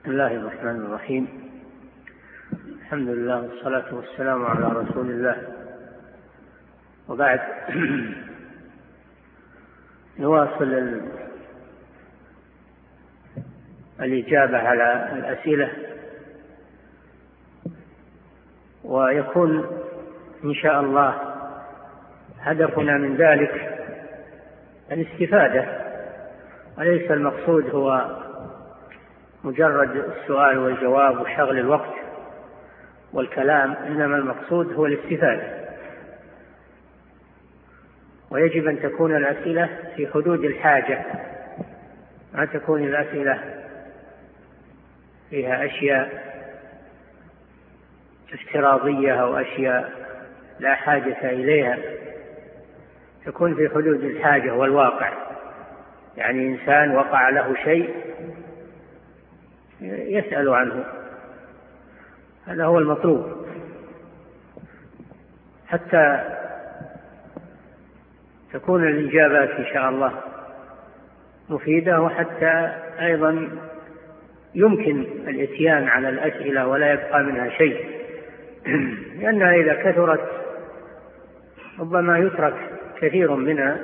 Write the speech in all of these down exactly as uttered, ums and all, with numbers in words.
بسم الله الرحمن الرحيم. الحمد لله والصلاة والسلام على رسول الله، وبعد. نواصل الإجابة على الأسئلة، ويكون إن شاء الله هدفنا من ذلك الاستفادة، وليس المقصود هو مجرد السؤال والجواب وشغل الوقت والكلام، إنما المقصود هو الاستفادة. ويجب أن تكون الأسئلة في حدود الحاجة، ما تكون الأسئلة فيها أشياء افتراضية أو أشياء لا حاجة إليها، تكون في حدود الحاجة والواقع. يعني إنسان وقع له شيء يسأل عنه، هذا هو المطلوب، حتى تكون الإجابات إن شاء الله مفيدة، وحتى أيضا يمكن الإتيان على الأسئلة ولا يبقى منها شيء، لأنها إذا كثرت ربما يترك كثير منها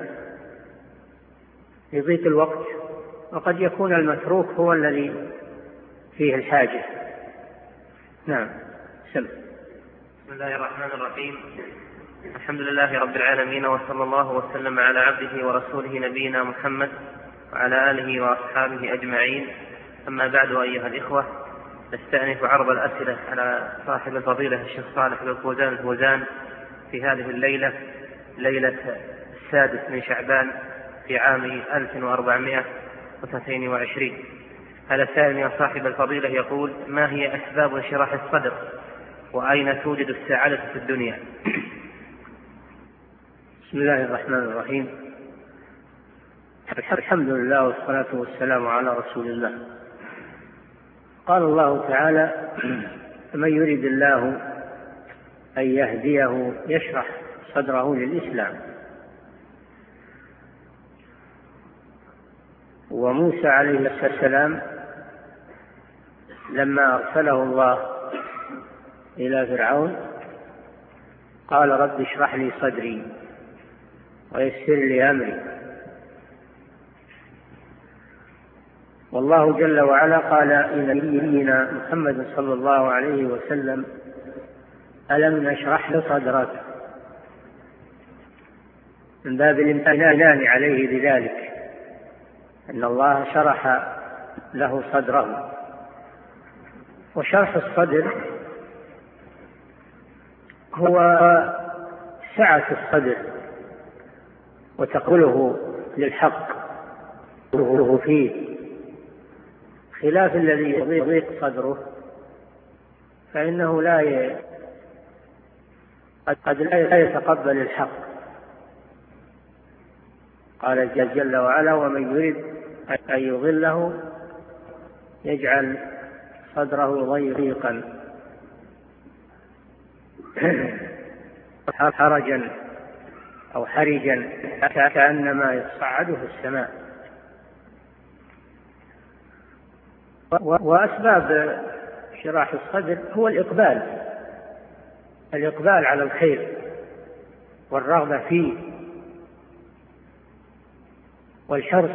يضيق الوقت، وقد يكون المتروك هو الذي فيه الحاجة. نعم. سم. بسم الله الرحمن الرحيم. الحمد لله رب العالمين، وصلى الله وسلم على عبده ورسوله نبينا محمد وعلى آله وأصحابه أجمعين. أما بعد، أيها الإخوة، نستأنف عرض الأسئلة على صاحب الفضيلة الشيخ صالح بن فوزان الفوزان في هذه الليلة، ليلة السادس من شعبان في عام ألف وأربعمائة واثنين وعشرين. هذا السائل يا صاحب الفضيلة يقول: ما هي أسباب انشراح الصدر، وأين توجد السعادة في الدنيا؟ بسم الله الرحمن الرحيم. الحمد لله والصلاة والسلام على رسول الله. قال الله تعالى: فمن يريد الله أن يهديه يشرح صدره للإسلام. وموسى عليه السلام لما أرسله الله إلى فرعون قال: رب اشرح لي صدري ويسر لي أمري. والله جل وعلا قال لنبينا محمد صلى الله عليه وسلم: ألم نشرح له صدرك، من باب الامتنان عليه بذلك، أن الله شرح له صدره. وشرح الصدر هو سعة الصدر وتقبله للحق وله فيه، خلاف الذي يضيق صدره فإنه لا ي... قد لا يتقبل الحق. قال جل وعلا: ومن يريد أن يضله يجعل صدره ضيقا حرجا أو حرجا كأنما يصعد في السماء. وأسباب شراح الصدر هو الإقبال الإقبال على الخير والرغبة فيه والحرص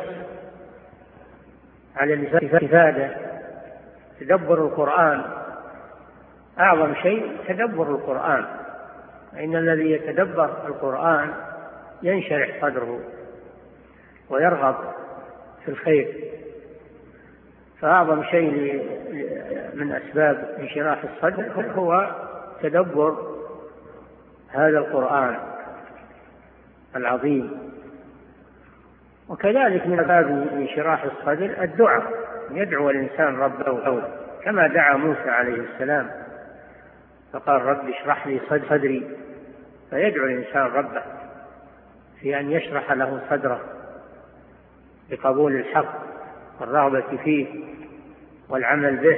على الاستفادة. تدبر القرآن أعظم شيء، تدبر القرآن، فإن الذي يتدبر القرآن ينشرح صدره ويرغب في الخير. فأعظم شيء من أسباب انشراح الصدر هو تدبر هذا القرآن العظيم. وكذلك من باب انشراح الصدر الدعاء، يدعو الإنسان ربه كما دعا موسى عليه السلام فقال: رب اشرح لي صدري. فيدعو الإنسان ربه في أن يشرح له صدره بقبول الحق والرغبة فيه والعمل به.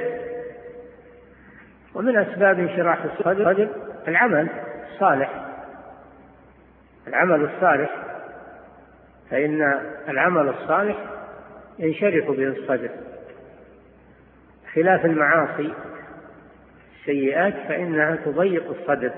ومن أسباب انشراح الصدر العمل الصالح العمل الصالح فإن العمل الصالح ينشرح به الصدر. خلاف المعاصي السيئات فإنها تضيق الصدر.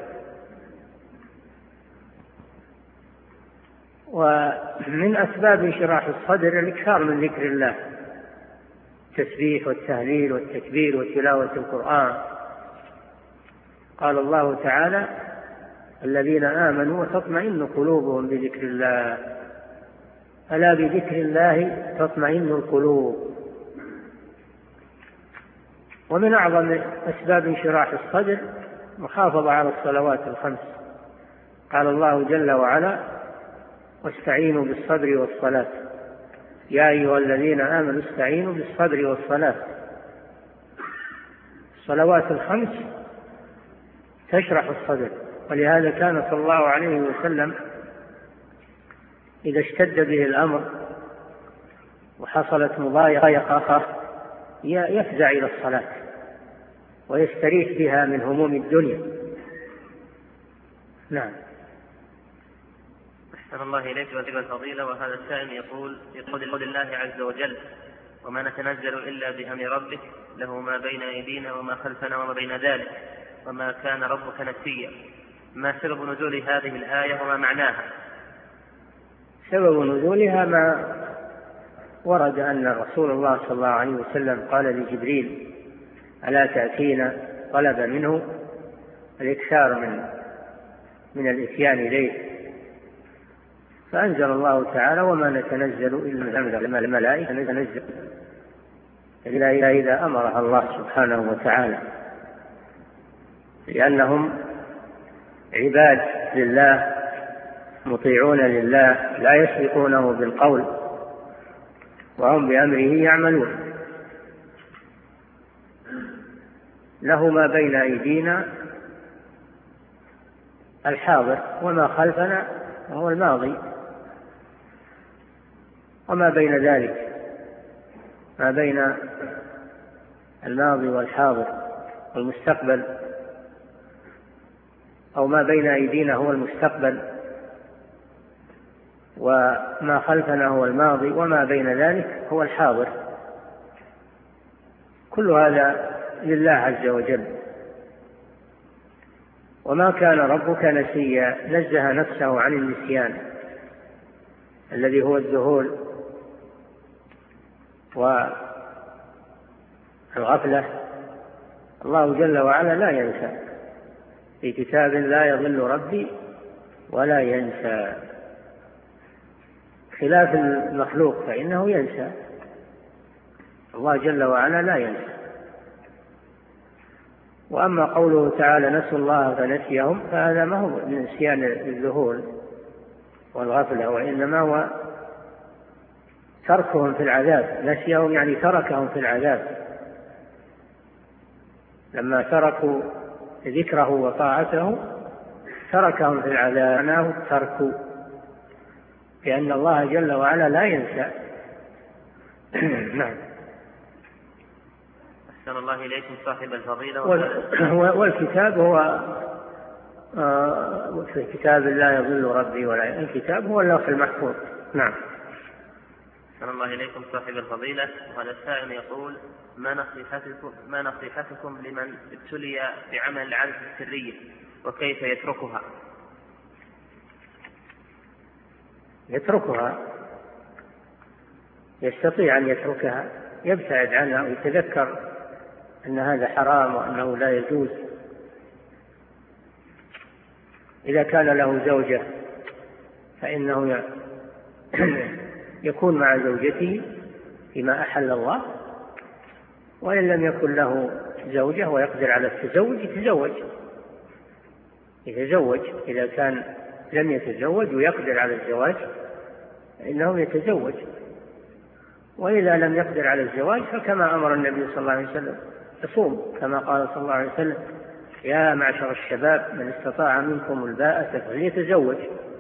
ومن أسباب انشراح الصدر الإكثار من ذكر الله، التسبيح والتهليل والتكبير وتلاوة القرآن. قال الله تعالى: الذين آمنوا وتطمئن قلوبهم بذكر الله، ألا بذكر الله تطمئن القلوب. ومن أعظم أسباب انشراح الصدر محافظة على الصلوات الخمس. قال الله جل وعلا: واستعينوا بالصبر والصلاة، يا أيها الذين آمنوا استعينوا بالصبر والصلاة. الصلوات الخمس تشرح الصدر، ولهذا كان صلى الله عليه وسلم إذا اشتد به الأمر وحصلت مضايقة يفزع إلى الصلاة ويستريح بها من هموم الدنيا. نعم. أحسن الله إليك وذكر الفضيلة. وهذا السائل يقول: يقول الله عز وجل: وما نتنزل إلا بأمر ربك له ما بين أيدينا وما خلفنا وما بين ذلك وما كان ربك نسيا. ما سبب نزول هذه الآية وما معناها؟ سبب نزولها ما ورد أن رسول الله صلى الله عليه وسلم قال لجبريل: ألا تأتينا؟ طلب منه الإكثار من من الإتيان إليه، فأنزل الله تعالى: وما نتنزل إلا بأمر الملائكة نتنزل إلا إذا أمرها الله سبحانه وتعالى، لأنهم عباد لله مطيعون لله لا يسبقونه بالقول وهم بأمره يعملون. له ما بين أيدينا الحاضر وما خلفنا وهو الماضي، وما بين ذلك ما بين الماضي والحاضر والمستقبل، أو ما بين أيدينا هو المستقبل وما خلفنا هو الماضي وما بين ذلك هو الحاضر. كل هذا لله عز وجل. وما كان ربك نسيا، نزه نفسه عن النسيان الذي هو الذهول والغفلة. الله جل وعلا لا ينسى، في كتاب لا يضل ربي ولا ينسى، خلاف المخلوق فإنه ينسى. الله جل وعلا لا ينسى. وأما قوله تعالى: نسوا الله فنسيهم، فهذا ما هو من نسيان الذهول والغفلة، وإنما هو تركهم في العذاب. نسيهم يعني تركهم في العذاب، لما تركوا ذكره وطاعته تركهم في العذاب، معناه تركوا، لأن الله جل وعلا لا ينسى. نعم. أحسن الله إليكم صاحب الفضيلة. والكتاب هو في كتاب لا يضل ربي ولا ينسى، الكتاب هو اللوح المحفوظ. نعم. أحسن الله إليكم صاحب الفضيلة. وهذا السائل يقول: ما نصيحتكم ما نصيحتكم لمن ابتلي بعمل العادة السرية وكيف يتركها؟ يتركها، يستطيع أن يتركها، يبتعد عنها ويتذكر أن هذا حرام وأنه لا يجوز. إذا كان له زوجة فإنه يكون مع زوجته فيما أحل الله، وإن لم يكن له زوجة ويقدر على التزوج يتزوج يتزوج إذا كان لم يتزوج ويقدر على الزواج فإنه يتزوج. وإذا لم يقدر على الزواج فكما أمر النبي صلى الله عليه وسلم يصوم، كما قال صلى الله عليه وسلم: يا معشر الشباب من استطاع منكم الباءة فليتزوج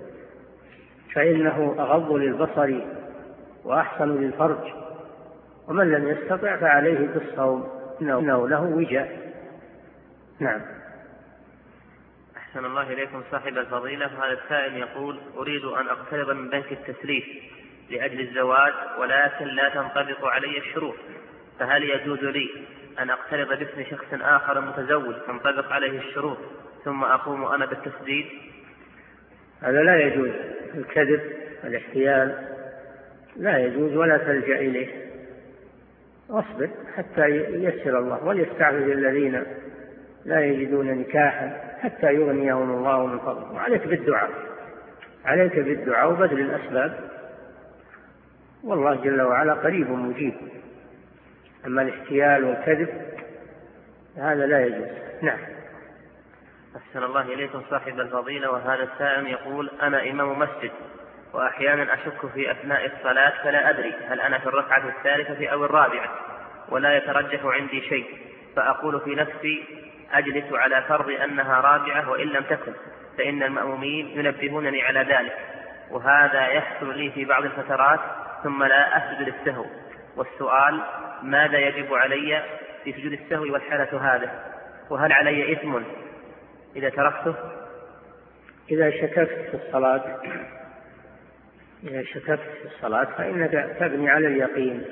فإنه أغض للبصر وأحسن للفرج، ومن لم يستطع فعليه بالصوم إنه له وجاء. نعم. أحسن الله إليكم صاحب الفضيلة. هذا السائل يقول: أريد أن أقترض من بنك التسليف لأجل الزواج ولكن لا تنطبق علي الشروط، فهل يجوز لي أن أقترض باسم شخص آخر متزوج تنطبق عليه الشروط ثم أقوم أنا بالتسديد؟ هذا لا يجوز، الكذب والاحتيال لا يجوز ولا تلجأ إليه، واصبر حتى ييسر الله، وليستعفف الذين لا يجدون نكاحا حتى يغنيهم الله من فضله. وعليك بالدعاء، عليك بالدعاء وبذل الأسباب، والله جل وعلا قريب مجيب. أما الاحتيال والكذب هذا لا يجوز. نعم. أحسن الله إليكم صاحب الفضيلة. وهذا السائل يقول: أنا إمام مسجد وأحيانا أشك في أثناء الصلاة فلا أدري هل أنا في الركعة الثالثة أو الرابعة ولا يترجح عندي شيء، فأقول في نفسي أجلس على فرض أنها رابعة وإن لم تكن، فإن المأمومين ينبهونني على ذلك، وهذا يحصل لي في بعض الفترات ثم لا أسجد للسهو. والسؤال: ماذا يجب علي في سجود السهو والحالة هذه؟ وهل علي إثم إذا تركته؟ إذا شككت في الصلاة إذا شككت في الصلاة فإنك تبني على اليقين.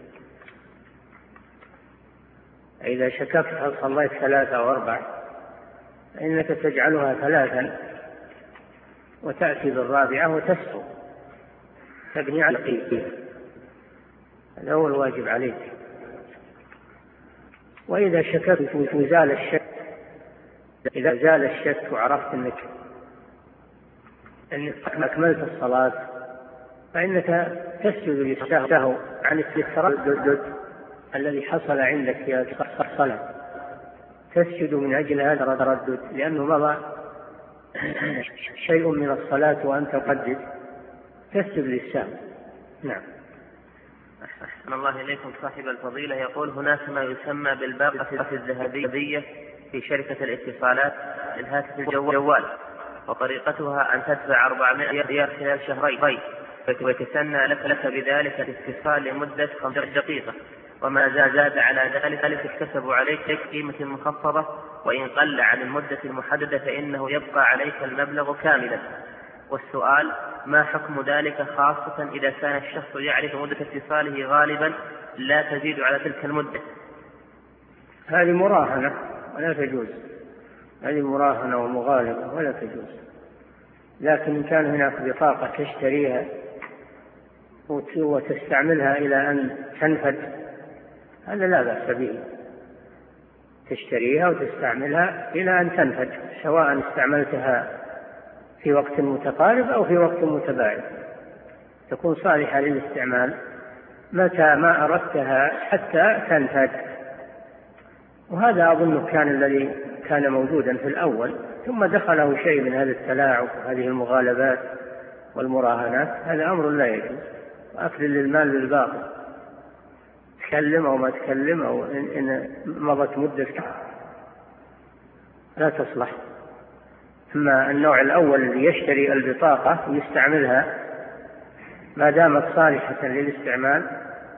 إذا شككت هل صليت ثلاثة أو أربعة فإنك تجعلها ثلاثا وتأتي بالرابعة وتسهو، تبني على اليقين، هذا هو الواجب عليك. وإذا شككت وزال الشك، إذا زال الشك وعرفت أنك أنك أكملت الصلاة فإنك تسجد للسهو عن التردد الذي حصل عندك في الصلاة، تسجد من أجل هذا التردد لأنه مضى شيء من الصلاة وأنت قدد، تسجد للسهو. نعم. أحسن الله إليكم صاحب الفضيلة. يقول: هناك ما يسمى بالباقة الذهبية في شركة الاتصالات للهاتف الجوال، وطريقتها أن تدفع أربعمائة ريال خلال شهرين ويتسنى لك, لك بذلك الاتصال لمدة خمسة دقيقة، وما زاد على ذلك يكتسب عليك قيمة مخفضة، وإن قل عن المدة المحددة فإنه يبقى عليك المبلغ كاملا. والسؤال: ما حكم ذلك خاصة إذا كان الشخص يعرف مدة اتصاله غالبا لا تزيد على تلك المدة؟ هذه مراهنة ولا تجوز، هذه مراهنة ومغالبة ولا تجوز. لكن إن كان هناك بطاقة تشتريها وتستعملها إلى أن تنفد هذا لا بأس به، تشتريها وتستعملها إلى أن تنفد، سواء استعملتها في وقت متقارب أو في وقت متباعد، تكون صالحة للاستعمال متى ما أردتها حتى تنفد. وهذا أظن كان الذي كان موجودا في الأول، ثم دخله شيء من هذا التلاعب وهذه المغالبات والمراهنات، هذا أمر لا يجوز، وأكل للمال بالباطل، تكلم أو ما تكلم أو إن مضت مدة لا تصلح. أما النوع الأول الذي يشتري البطاقة ويستعملها ما دامت صالحة للاستعمال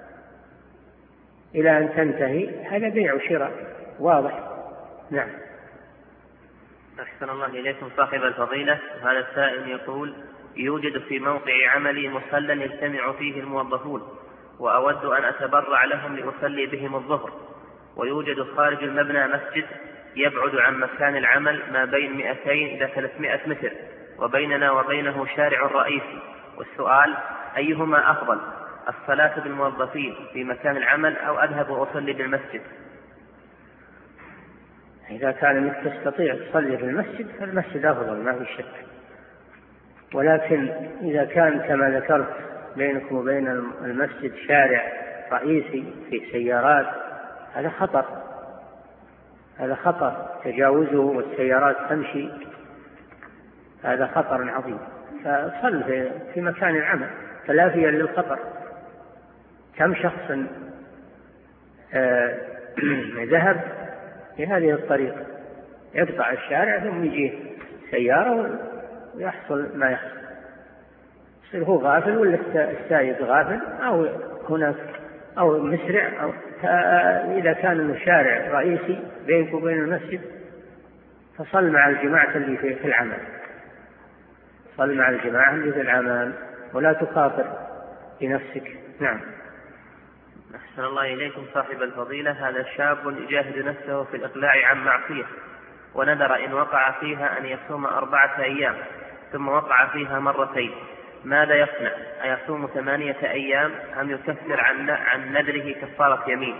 إلى أن تنتهي، هذا بيع وشراء واضح. نعم. أحسن الله إليكم صاحب الفضيلة. هذا السائل يقول: يوجد في موقع عملي مصلى يجتمع فيه الموظفون، وأود أن أتبرع لهم لأصلي بهم الظهر، ويوجد خارج المبنى مسجد يبعد عن مكان العمل ما بين مئتين إلى ثلاثمائة متر، وبيننا وبينه شارع رئيسي. والسؤال: أيهما أفضل، الصلاة بالموظفين في مكان العمل أو أذهب وأصلي بالمسجد؟ إذا كان أنك تستطيع تصلي في المسجد فالمسجد أفضل ما في شك، ولكن إذا كان كما ذكرت بينكم وبين المسجد شارع رئيسي في سيارات، هذا خطر، هذا خطر تجاوزه والسيارات تمشي، هذا خطر عظيم. فصل في مكان العمل تلافيا للخطر. كم شخص ذهب في هذه الطريقة، يقطع الشارع ثم يجيه سيارة ويحصل ما يحصل، يصير هو غافل ولا السائق غافل أو هناك أو مسرع أو إذا كان شارع رئيسي بينك وبين المسجد فصل مع الجماعة اللي في العمل، صل مع الجماعة اللي في العمل ولا تخاطر بنفسك. نعم. أحسن الله إليكم صاحب الفضيلة. هذا شاب يجاهد نفسه في الإقلاع عن معصية، ونذر إن وقع فيها أن يصوم أربعة أيام ثم وقع فيها مرتين، ماذا يصنع؟ أيصوم ثمانية أيام أم يكفر عن عن نذره كفارة يمين؟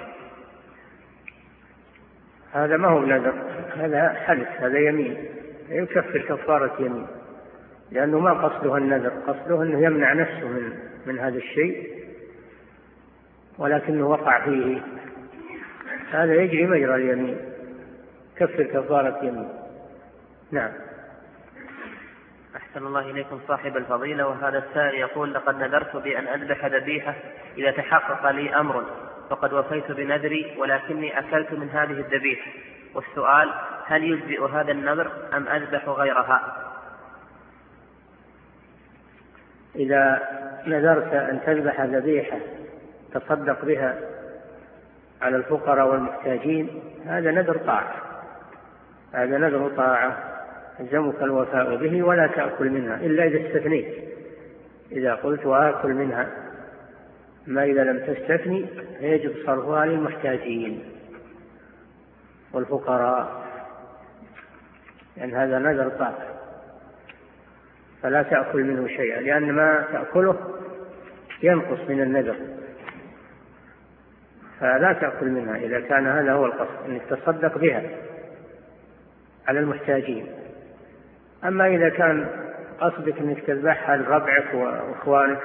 هذا ما هو نذر، هذا حلف، هذا يمين، يكفر كفارة يمين، لأنه ما قصده النذر، قصده أنه يمنع نفسه من من هذا الشيء ولكنه وقع فيه، هذا يجري مجرى اليمين، كفر كفارة يمين. نعم. أحسن الله إليكم صاحب الفضيلة. وهذا السائل يقول: لقد نذرت بأن أذبح ذبيحة إذا تحقق لي أمر، فقد وفيت بنذري ولكني أكلت من هذه الذبيحة، والسؤال: هل يجزئ هذا النذر أم أذبح غيرها؟ إذا نذرت أن تذبح ذبيحة تصدق بها على الفقراء والمحتاجين، هذا نذر طاعة، هذا نذر طاعة يلزمك الوفاء به، ولا تأكل منها إلا إذا استثنيت، إذا قلت وآكل منها، ما إذا لم تستثني فيجب صرفها للمحتاجين والفقراء، لأن يعني هذا نذر طاعة، فلا تأكل منه شيئا، لأن ما تأكله ينقص من النذر، فلا تأكل منها إذا كان هذا هو القصد، أنك تصدق بها على المحتاجين. أما إذا كان قصدك أنك تذبحها لربعك وإخوانك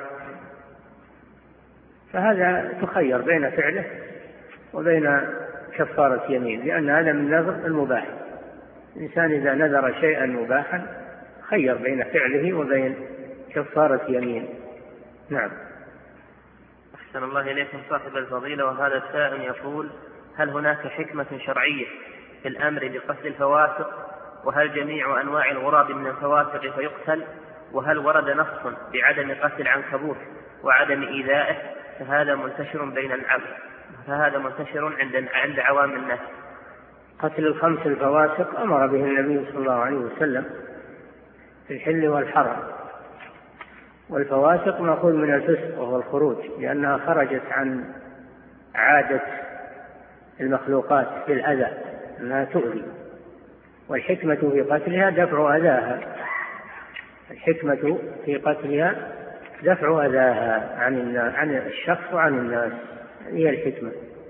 فهذا تخير بين فعله وبين كفارة يمين، لأن هذا من نذر المباح. الإنسان إذا نذر شيئا مباحا خير بين فعله وبين كفارة يمين. نعم. أحسن الله إليكم صاحب الفضيلة. وهذا السائل يقول: هل هناك حكمة شرعية في الأمر بقتل الفواسق؟ وهل جميع أنواع الغراب من الفواسق فيقتل؟ وهل ورد نص بعدم قتل العنكبوت وعدم إيذائه؟ فهذا منتشر بين العام، فهذا منتشر عند عند عوام الناس. قتل الخمس الفواسق أمر به النبي صلى الله عليه وسلم في الحل والحرم، والفواسق مأخوذ من الفسق وهو الخروج، لأنها خرجت عن عادة المخلوقات في الأذى، أنها تؤذي، والحكمة في قتلها دفع أذاها، الحكمة في قتلها دفع أذاها عن عن الشخص وعن الناس، هي الحكمة.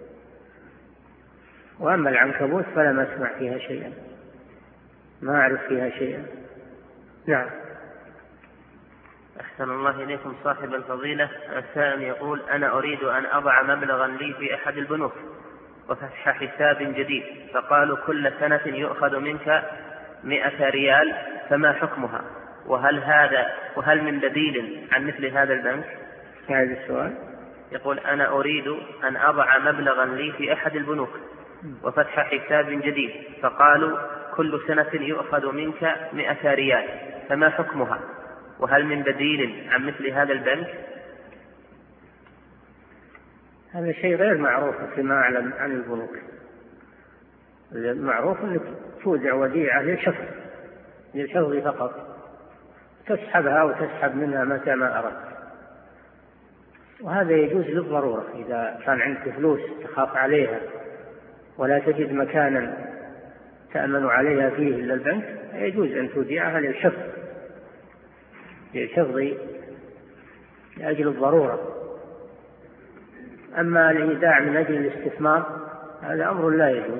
وأما العنكبوت فلم أسمع فيها شيئا، ما أعرف فيها شيئا. نعم. أحسن الله إليكم صاحب الفضيلة. السائل يقول: أنا أريد أن أضع مبلغا لي في أحد البنوك وفتح حساب جديد، فقالوا كل سنة يؤخذ منك مئة ريال، فما حكمها؟ وهل هذا وهل من بديل عن مثل هذا البنك؟ هذا السؤال. يقول: أنا أريد أن أضع مبلغا لي في أحد البنوك وفتح حساب جديد، فقالوا كل سنة يؤخذ منك مئة ريال، فما حكمها؟ وهل من بديل عن مثل هذا البنك؟ هذا شيء غير معروف فيما أعلم عن البنوك. المعروف أنك تودع وديعة للحفظ للحفظ فقط، تسحبها وتسحب منها متى ما أردت، وهذا يجوز للضرورة. إذا كان عندك فلوس تخاف عليها ولا تجد مكانا تأمن عليها فيه إلا البنك، يجوز أن تودعها للحفظ للحفظ لأجل الضرورة. أما الإيداع من أجل الاستثمار هذا أمر لا يجوز،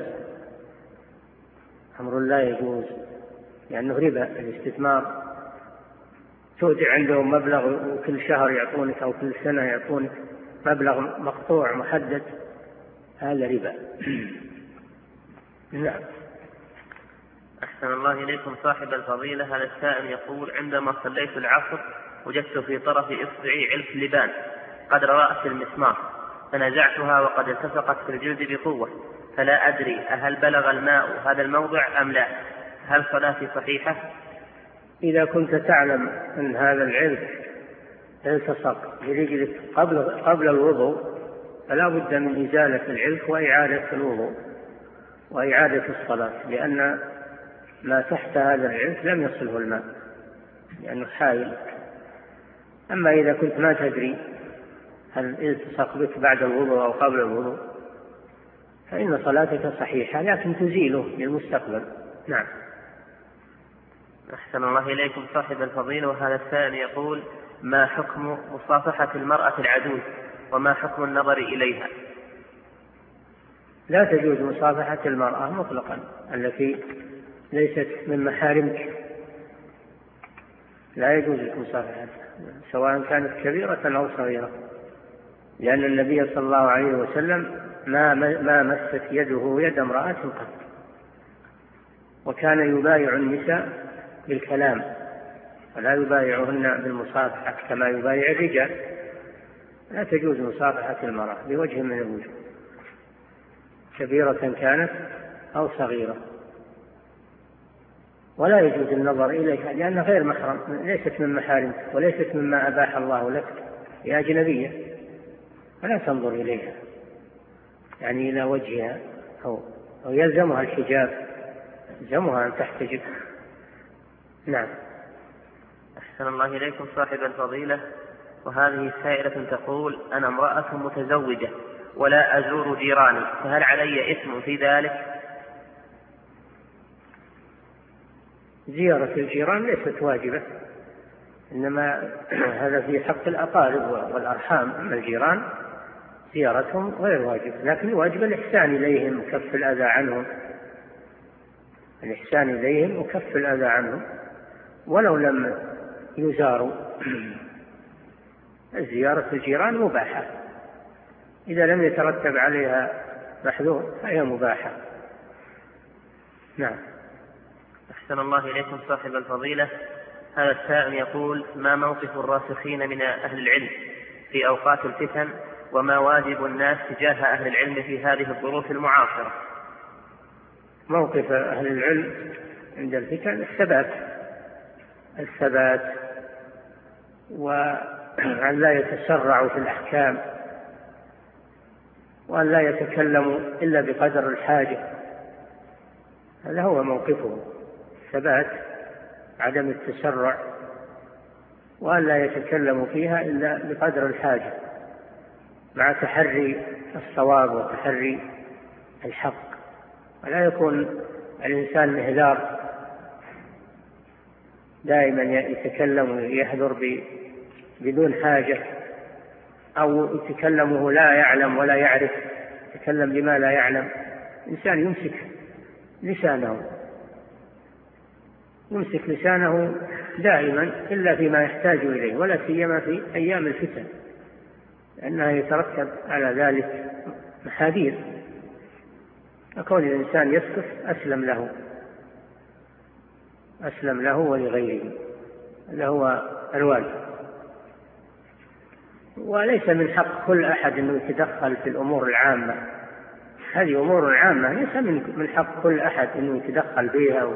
أمر لا يجوز، لأنه ربا. الاستثمار تودع عندهم مبلغ وكل شهر يعطونك أو كل سنة يعطونك مبلغ مقطوع محدد، هذا ربا. نعم. أحسن الله إليكم صاحب الفضيلة. هذا السائل يقول: عندما صليت العصر وجدت في طرف إصبعي علف لبان قدر رأس المسمار، فنزعتها وقد التصقت في الجلد بقوة، فلا أدري أهل بلغ الماء هذا الموضع أم لا، هل صلاتي صحيحة؟ إذا كنت تعلم أن هذا العلف التصق برجلك قبل قبل الوضوء فلا بد من إزالة العلف وإعادة الوضوء وإعادة الصلاة، لأن ما تحت هذا العلف لم يصله الماء لأنه حائل. أما إذا كنت ما تدري هل التصق بك بعد الوضوء أو قبل الوضوء فإن صلاتك صحيحة، لكن تزيله للمستقبل. نعم. أحسن الله إليكم صاحب الفضيلة. وهذا السائل يقول: ما حكم مصافحة المرأة العجوز وما حكم النظر إليها؟ لا تجوز مصافحة المرأة مطلقا التي ليست من محارمك، لا يجوز مصافحتها سواء كانت كبيرة أو صغيرة، لأن النبي صلى الله عليه وسلم ما ما مست يده يد امرأة قط، وكان يبايع النساء بالكلام ولا يبايعهن بالمصافحة كما يبايع الرجال. لا تجوز مصافحة المرأة بوجه من الوجوه، كبيرة كانت أو صغيرة، ولا يجوز النظر إليها لأنها غير محرم، ليست من محارمك وليست مما أباح الله لك، يا أجنبية، فلا تنظر إليها يعني إلى وجهها، أو, أو يلزمها الحجاب، يلزمها أن تحتجب. نعم. أحسن الله إليكم صاحب الفضيلة. وهذه سائلة تقول: أنا امرأة متزوجة ولا أزور جيراني، فهل علي إثم في ذلك؟ زيارة الجيران ليست واجبة، إنما هذا في حق الأقارب والأرحام، أما الجيران زيارتهم غير واجبة، لكن الواجب الإحسان إليهم وكف الأذى عنهم، الإحسان إليهم وكف الأذى عنهم ولو لم يزاروا. زيارة الجيران مباحة إذا لم يترتب عليها محذور فهي مباحة. نعم. أحسن الله إليكم صاحب الفضيلة. هذا السائل يقول: ما موقف الراسخين من أهل العلم في أوقات الفتن، وما واجب الناس تجاه أهل العلم في هذه الظروف المعاصرة؟ موقف أهل العلم عند الفتن الثبات الثبات وأن لا يتسرعوا في الأحكام، وأن لا يتكلموا إلا بقدر الحاجة، هذا هو موقفه، الثبات، عدم التسرع، وأن لا يتكلموا فيها إلا بقدر الحاجة مع تحري الصواب وتحري الحق، ولا يكون الإنسان مهذار دائما يتكلم ويحذر بدون حاجة، أو يتكلم وهو لا يعلم ولا يعرف، يتكلم بما لا يعلم. الإنسان يمسك لسانه يمسك لسانه دائما إلا فيما يحتاج إليه، ولا سيما في أيام الفتن، لأنها يترتب على ذلك محاذير، فكون الإنسان يسكت أسلم له أسلم له ولغيره، هذا هو الواجب. وليس من حق كل أحد أنه يتدخل في الأمور العامة، هذه أمور عامة ليس من حق كل أحد أنه يتدخل فيها،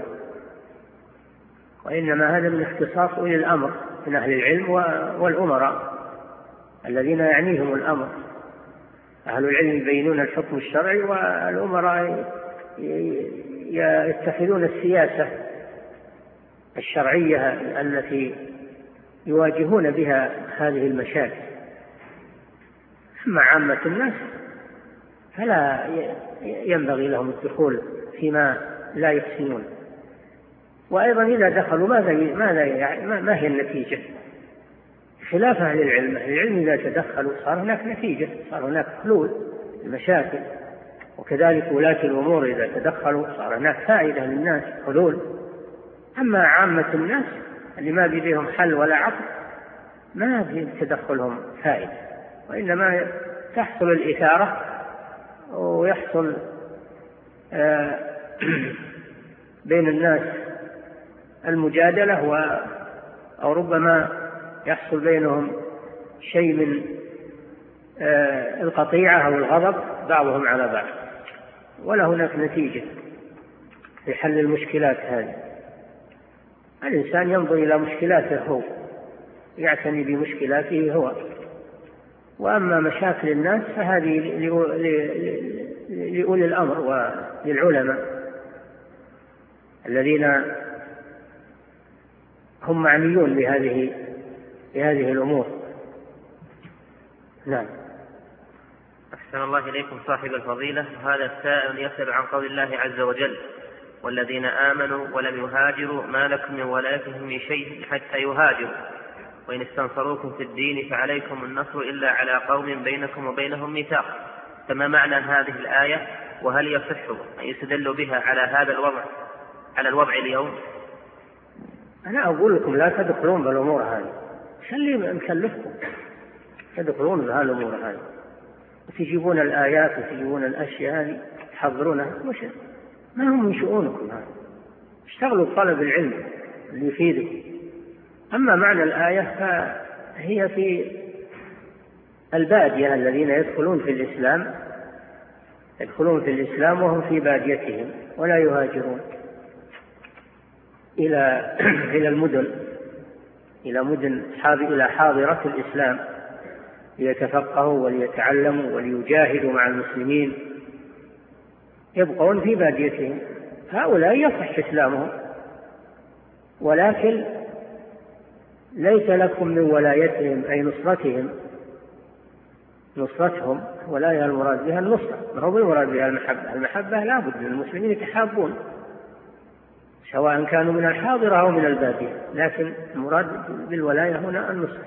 وإنما هذا من اختصاص أولي الأمر من أهل العلم والأمراء الذين يعنيهم الأمر. أهل العلم يبينون الحكم الشرعي، والأمراء يتخذون السياسة الشرعية التي يواجهون بها هذه المشاكل. أما عامة الناس فلا ينبغي لهم الدخول فيما لا يحسنون، وأيضا إذا دخلوا ماذا ما هي النتيجة؟ خلاف أهل العلم. أهل العلم إذا تدخلوا صار هناك نتيجة، صار هناك حلول المشاكل، وكذلك ولاة الأمور إذا تدخلوا صار هناك فائدة للناس، حلول. أما عامة الناس اللي ما بيديهم حل ولا عقل ما في تدخلهم فائدة، وإنما تحصل الإثارة ويحصل بين الناس المجادلة، أو ربما يحصل بينهم شيء من القطيعة أو الغضب بعضهم على بعض، ولا هناك نتيجة في حل المشكلات هذه. الإنسان ينظر إلى مشكلاته هو، يعتني بمشكلاته هو، وأما مشاكل الناس فهذه لأولي الأمر وللعلماء الذين هم معنيون بهذه بهذه الأمور. نعم. أحسن الله إليكم صاحب الفضيلة. هذا السائل يسأل عن قول الله عز وجل: والذين آمنوا ولم يهاجروا ما لكم من ولايتهم من شيء حتى يهاجروا وإن استنصروكم في الدين فعليكم النصر إلا على قوم بينكم وبينهم ميثاق. فما معنى هذه الآية؟ وهل يصح أن يستدل بها على هذا الوضع على الوضع اليوم؟ أنا أقول لكم لا تدخلون بالأمور هذه، خلي نكلفكم تدخلون بها الأمور هذه وتجيبون الآيات وتجيبون الأشياء هذه تحضرونها، مش ما هم من شؤونكم هذا. اشتغلوا بطلب العلم اللي يفيدكم. أما معنى الآية فهي في البادية الذين يدخلون في الإسلام يدخلون في الإسلام وهم في باديتهم ولا يهاجرون إلى إلى المدن إلى مدن إلى حاضرة الإسلام ليتفقهوا وليتعلموا وليجاهدوا مع المسلمين، يبقون في باديتهم. هؤلاء يصح إسلامهم، ولكن ليس لكم من ولايتهم أي نصرتهم نصرتهم ولاية المراد بها النصرة، ما هو المراد بها المحبة. المحبة لا بد للمسلمين يتحابون سواء كانوا من الحاضرة أو من البادية، لكن المراد بالولاية هنا النصرة.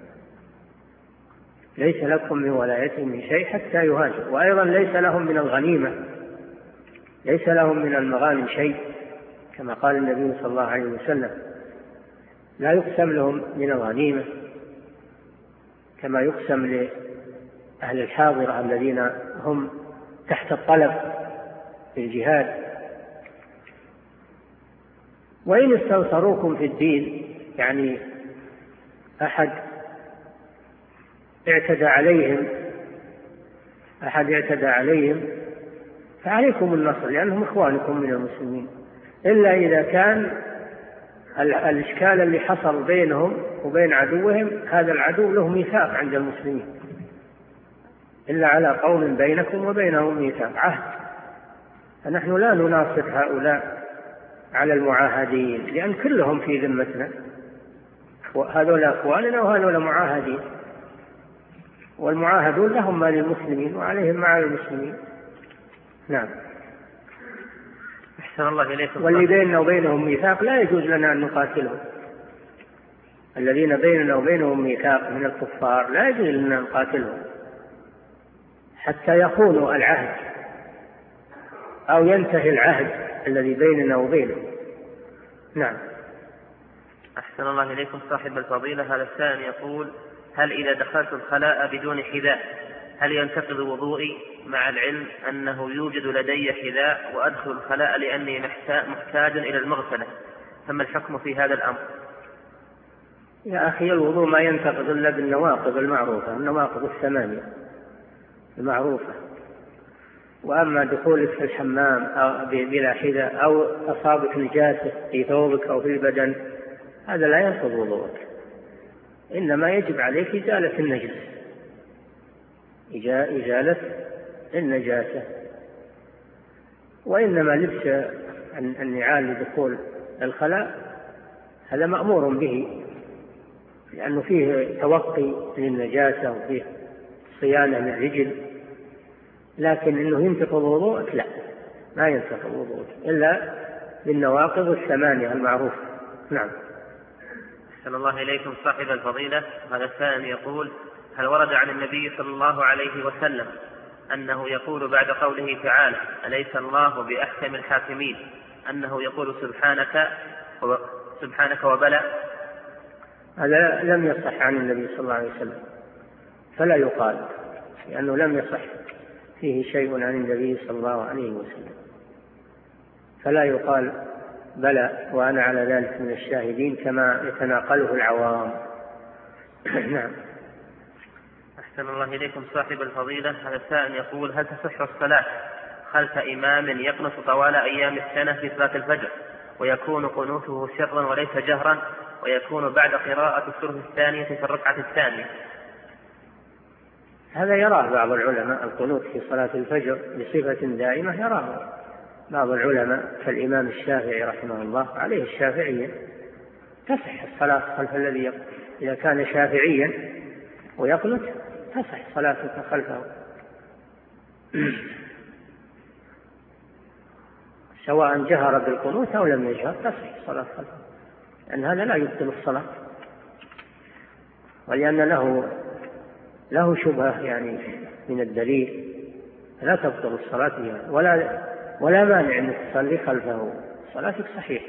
ليس لكم من ولايتهم من شيء حتى يهاجروا. وأيضا ليس لهم من الغنيمة ليس لهم من المغانم شيء، كما قال النبي صلى الله عليه وسلم: لا يقسم لهم من الغنيمة كما يقسم لأهل الحاضرة الذين هم تحت الطلب في الجهاد. وإن استنصروكم في الدين، يعني أحد اعتدى عليهم أحد اعتدى عليهم فعليكم النصر لأنهم إخوانكم من المسلمين، إلا إذا كان الإشكال اللي حصل بينهم وبين عدوهم هذا العدو له ميثاق عند المسلمين، إلا على قوم بينكم وبينهم ميثاق عهد. فنحن لا نناصر هؤلاء على المعاهدين لأن كلهم في ذمتنا، هذول أخواننا وهذول معاهدين، والمعاهدون لهم ما للمسلمين وعليهم ما على المسلمين. نعم. أحسن الله إليكم. واللي بيننا وبينهم ميثاق لا يجوز لنا أن نقاتلهم. الذين بيننا وبينهم ميثاق من الكفار لا يجوز لنا أن نقاتلهم حتى يخونوا العهد أو ينتهي العهد الذي بيننا وبينهم. نعم. أحسن الله إليكم صاحب الفضيلة. هذا السائل يقول: هل إذا دخلت الخلاء بدون حذاء هل ينتقض وضوئي مع العلم أنه يوجد لدي حذاء وأدخل الخلاء لأني محتاج إلى المغسلة، فما الحكم في هذا الأمر؟ يا أخي، الوضوء ما ينتقض إلا بالنواقض المعروفة، النواقض الثمانية المعروفة. وأما دخولك في الحمام بلا حذاء أو أصابك نجاسة في ثوبك أو في البدن هذا لا ينقض وضوءك، إنما يجب عليك إزالة النجس إزالة النجاسة. وإنما لبس النعال لدخول الخلاء هذا مأمور به لأنه فيه توقي للنجاسة وفيه صيانة للرجل، لكن إنه ينتقض وضوءك لا، ما ينتقض وضوءك إلا بالنواقض الثمانية المعروفة. نعم. أحسن الله إليكم صاحب الفضيلة. هذا الثاني يقول: هل ورد عن النبي صلى الله عليه وسلم أنه يقول بعد قوله تعالى: أليس الله بأحكم الحاكمين، أنه يقول سبحانك سبحانك وبلى؟ هذا لم يصح عن النبي صلى الله عليه وسلم فلا يقال، لأنه لم يصح فيه شيء عن النبي صلى الله عليه وسلم، فلا يقال بلى وأنا على ذلك من الشاهدين كما يتناقله العوام. نعم. أحسن الله إليكم صاحب الفضيلة. هذا السائل يقول: هل تصح الصلاة خلف إمام يقنط طوال أيام السنة في صلاة الفجر ويكون قنوته سرا وليس جهرا ويكون بعد قراءة السورة الثانية في الركعة الثانية؟ هذا يراه بعض العلماء، القنوت في صلاة الفجر بصفة دائمة يراه بعض العلماء كالإمام الشافعي رحمه الله، عليه الشافعية تصح الصلاة خلف الذي يقنط إذا كان شافعيا ويقنط تصح صلاتك خلفه سواء جهر بالقنوت أو لم يجهر تصح صلاة خلفه، لأن هذا لا يبطل الصلاة، ولأن له له شبهة يعني من الدليل، لا تبطل الصلاة بها، ولا ولا مانع أن تصلي خلفه، صلاتك صحيحة.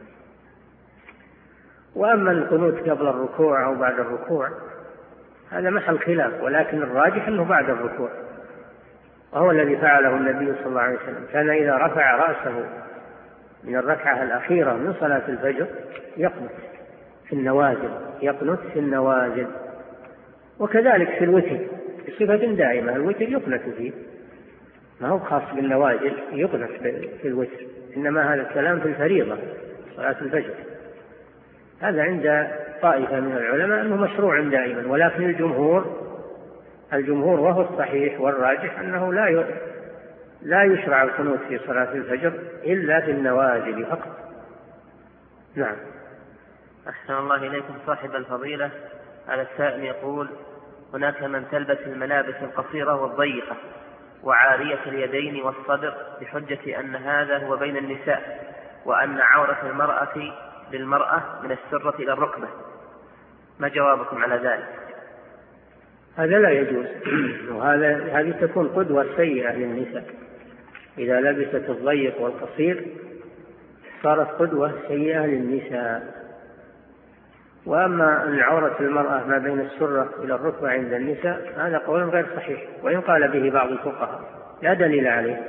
وأما القنوت قبل الركوع أو بعد الركوع هذا محل خلاف، ولكن الراجح أنه بعد الركوع، وهو الذي فعله النبي صلى الله عليه وسلم، كان إذا رفع رأسه من الركعة الأخيرة من صلاة الفجر يقنت في النوازل، يقنت في النوازل. وكذلك في الوتر بصفة دائمة، الوتر يقنت فيه، ما هو خاص بالنوازل، يقنت في الوتر، إنما هذا الكلام في الفريضة صلاة الفجر. هذا عند طائفة من العلماء أنه مشروع دائما، ولكن الجمهور الجمهور وهو الصحيح والراجح أنه لا لا يشرع القنوت في صلاة الفجر إلا في النوازل فقط. نعم. أحسن الله إليكم صاحب الفضيلة. هذا السائل يقول: هناك من تلبس الملابس القصيرة والضيقة وعارية اليدين والصدر بحجة أن هذا هو بين النساء، وأن عورة المرأة للمرأة من السرة إلى الركبة، ما جوابكم على ذلك؟ هذا لا يجوز، وهذا هذه تكون قدوة سيئة للنساء، إذا لبست الضيق والقصير صارت قدوة سيئة للنساء. وأما أن عورة المرأة ما بين السرة إلى الركبة عند النساء هذا قول غير صحيح، وإن قال به بعض الفقهاء لا دليل عليه.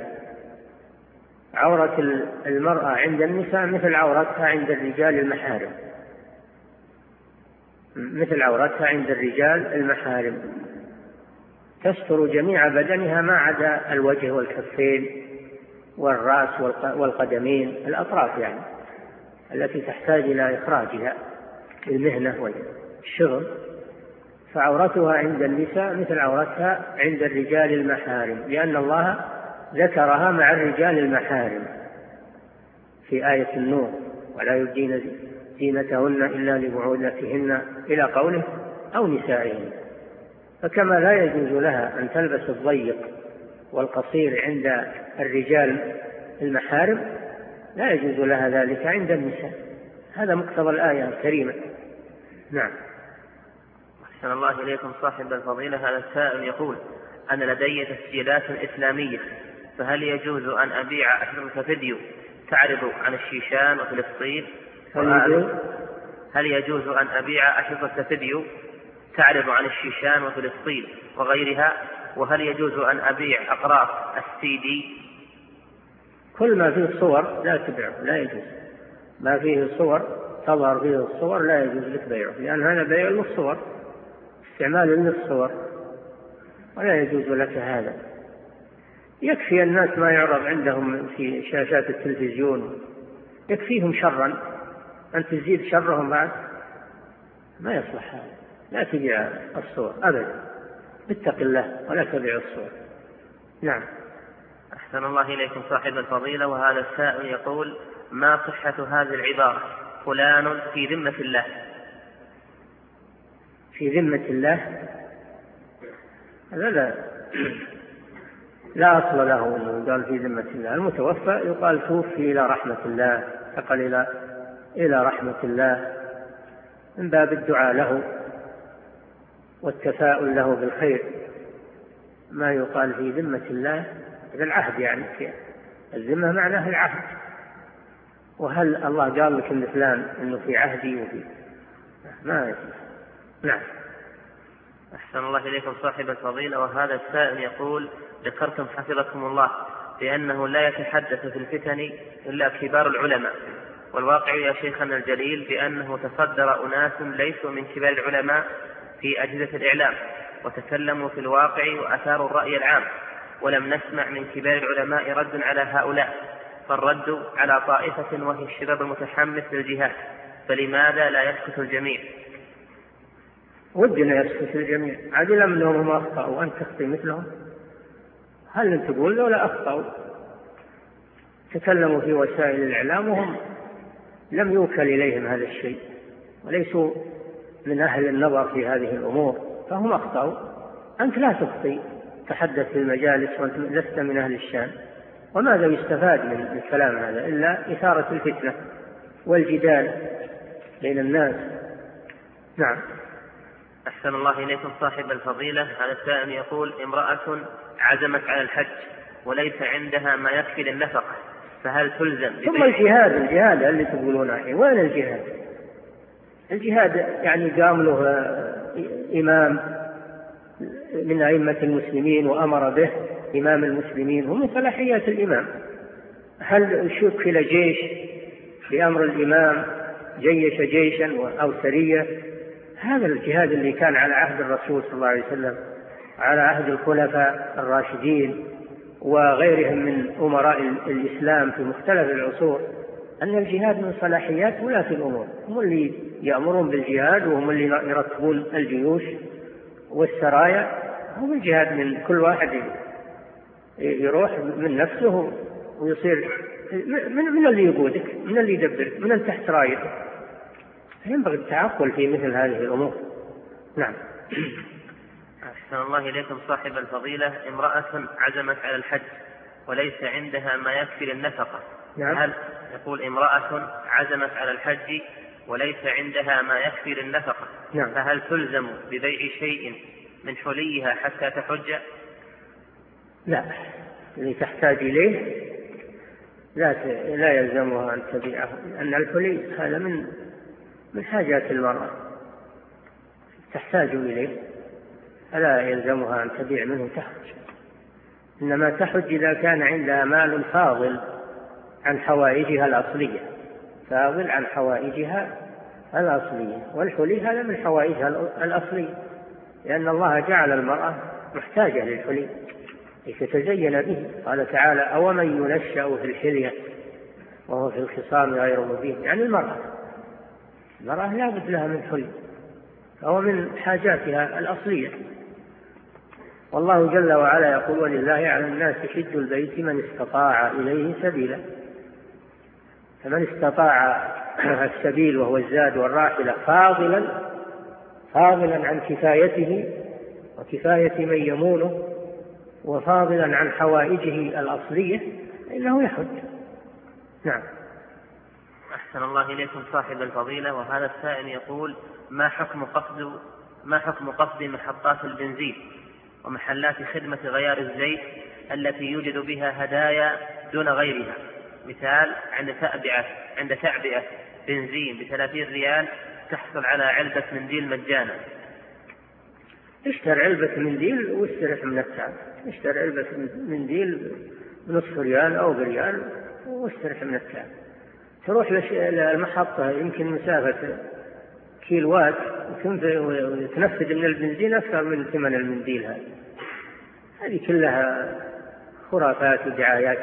عورة المرأة عند النساء مثل عورتها عند الرجال المحارم، مثل عورتها عند الرجال المحارم، تستر جميع بدنها ما عدا الوجه والكفين والرأس والقدمين، الأطراف يعني التي تحتاج إلى إخراجها بالمهنة والشغل، فعورتها عند النساء مثل عورتها عند الرجال المحارم، لأن الله ذكرها مع الرجال المحارم في آية النور: ولا يبدين زينتهن إلا لبعولتهن إلى قوله أو نسائهن. فكما لا يجوز لها أن تلبس الضيق والقصير عند الرجال المحارم لا يجوز لها ذلك عند النساء، هذا مقتضى الآية الكريمة. نعم. أحسن الله إليكم صاحب الفضيلة. هذا السائل يقول: أنا لدي تسجيلات إسلامية، فهل يجوز أن أبيع أشرطة فيديو تعرض عن الشيشان وفلسطين؟ هل يجوز أن أبيع أشرطة فيديو تعرض عن الشيشان وفلسطين وغيرها؟ وهل يجوز أن أبيع أقراص السي دي؟ كل ما فيه صور لا تبيعه، لا يجوز. ما فيه صور تظهر فيه الصور لا يجوز لك بيعه، لأن هذا بيع للصور، استعمال للصور، ولا يجوز لك هذا. يكفي الناس ما يعرض عندهم في شاشات التلفزيون، يكفيهم شرا، أن تزيد شرهم بعد ما يصلح هذا. لا تبيع الصور أبدا، اتق الله ولا تبيع الصور. نعم. أحسن الله إليكم صاحب الفضيلة. وهذا السائل يقول: ما صحة هذه العبارة فلان في ذمة الله؟ في ذمة الله هذا لا لا أصل له أنه قال في ذمة الله. المتوفى يقال توفي إلى رحمة الله، تقل إلى إلى رحمة الله، من باب الدعاء له والتفاؤل له بالخير. ما يقال في ذمة الله هذا العهد، يعني الذمة معناه العهد، وهل الله قال لك إن فلان إنه في عهدي وفي ما يصلح. نعم. أحسن الله إليكم صاحب الفضيلة. وهذا السائل يقول: ذكرتم حفظكم الله بأنه لا يتحدث في الفتن إلا كبار العلماء، والواقع يا شيخنا الجليل بأنه تصدر أناس ليسوا من كبار العلماء في أجهزة الإعلام وتكلموا في الواقع وأثاروا الرأي العام، ولم نسمع من كبار العلماء رد على هؤلاء، فالرد على طائفة وهي الشباب المتحمس للجهاد، فلماذا لا يسكت الجميع؟ ودنا يسكت الجميع، عدل منهم هم أخطأوا وأنت تخطي مثلهم. هل أنت تقول لولا أخطأوا تكلموا في وسائل الإعلام وهم لم يوكل إليهم هذا الشيء وليسوا من أهل النظر في هذه الأمور، فهم أخطأوا أنت لا تخطي، تحدث في المجالس وأنت لست من أهل الشام، وماذا يستفاد من الكلام هذا إلا إثارة الفتنة والجدال بين الناس. نعم. أحسن الله إليكم صاحب الفضيلة. هذا السائل يقول: امرأة عزمت على الحج وليس عندها ما يكفي للنفقة، فهل تلزم؟ ثم الجهاد الجهاد اللي تقولون عليه، وين الجهاد؟ الجهاد يعني قام له إمام من أئمة المسلمين وأمر به إمام المسلمين، هم صلاحيات الإمام. هل شكل جيش بأمر الإمام، جيش جيشا أو سرية؟ هذا الجهاد اللي كان على عهد الرسول صلى الله عليه وسلم، على عهد الخلفاء الراشدين وغيرهم من أمراء الإسلام في مختلف العصور، أن الجهاد من صلاحيات ولاة الأمور، هم اللي يأمرون بالجهاد وهم اللي يرتبون الجيوش والسرايا. هم الجهاد من كل واحد يروح من نفسه ويصير من, من اللي يقودك، من اللي يدبر، من اللي تحت راية. ينبغي التعقل في مثل هذه الأمور. نعم. أحسن الله إليكم صاحب الفضيلة. امرأة عزمت على الحج وليس عندها ما يكفي للنفقة. نعم. هل يقول امرأة عزمت على الحج وليس عندها ما يكفي للنفقة، نعم. فهل تلزم ببيع شيء من حليها حتى تحج؟ لا، اللي تحتاج إليه لا لا يلزمها أن تبيعه، لأن الحلي هذا من من حاجات المرأة تحتاج إليه، فلا يلزمها أن تبيع منه تحج. إنما تحج إذا كان عندها مال فاضل عن حوائجها الأصلية، فاضل عن حوائجها الأصلية، والحلي هذا من حوائجها الأصلية، لأن الله جعل المرأة محتاجة للحلي لتتزين به. قال تعالى: أومن ينشأ في الحلية وهو في الخصام غير مبين. يعني المرأة المرأة لا بد لها من حلي، فهو من حاجاتها الأصلية. والله جل وعلا يقول: ولله على الناس حج البيت من استطاع إليه سبيلا. فمن استطاع السبيل وهو الزاد والراحلة فاضلا فاضلا عن كفايته وكفاية من يمونه وفاضلا عن حوائجه الأصلية إنه يحج. نعم. أحسن الله إليكم صاحب الفضيلة. وهذا السائل يقول: ما حكم قصد ما حكم قصد محطات البنزين ومحلات خدمة غيار الزيت التي يوجد بها هدايا دون غيرها؟ مثال: عند تعبئة عند تعبئة بنزين بثلاثين ريال تحصل على علبة منديل مجانا. اشتر علبة منديل واسترح من التعب. اشتر علبة منديل بنصف ريال أو بريال واسترح من التعب. تروح للمحطة يمكن مسافة كيلوات وتنفذ من البنزين أكثر من ثمن المنديل. هذه هذه كلها خرافات ودعايات،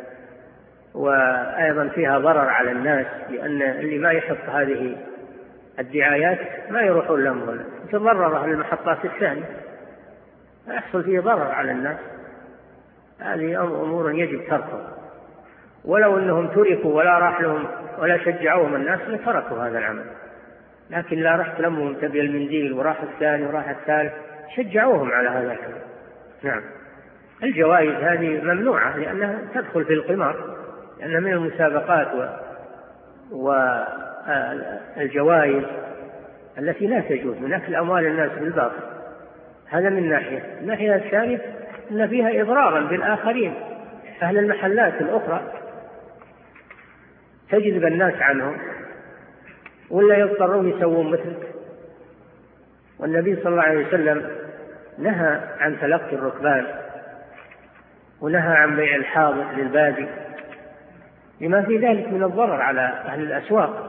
وأيضا فيها ضرر على الناس، لأن اللي ما يحط هذه الدعايات ما يروحون لهم، تضرر أهل المحطات الثانية، يحصل فيه ضرر على الناس. هذه أمور يجب تركها، ولو أنهم تركوا ولا راح لهم ولا شجعوهم الناس لتركوا هذا العمل، لكن لا رحت لهم تبي المنديل وراح الثاني وراح الثالث، شجعوهم على هذا العمل. نعم. الجوائز هذه ممنوعة لأنها تدخل في القمار، لأنها من المسابقات والجوائز التي لا تجوز، من أكل أموال الناس بالباطل. هذا من ناحية. الناحية الثانية أن فيها إضرارا بالآخرين، أهل المحلات الأخرى تجذب الناس عنهم ولا يضطرون يسوون مثلك. والنبي صلى الله عليه وسلم نهى عن تلقي الركبان ونهى عن بيع الحاضر للبادي لما في ذلك من الضرر على أهل الأسواق،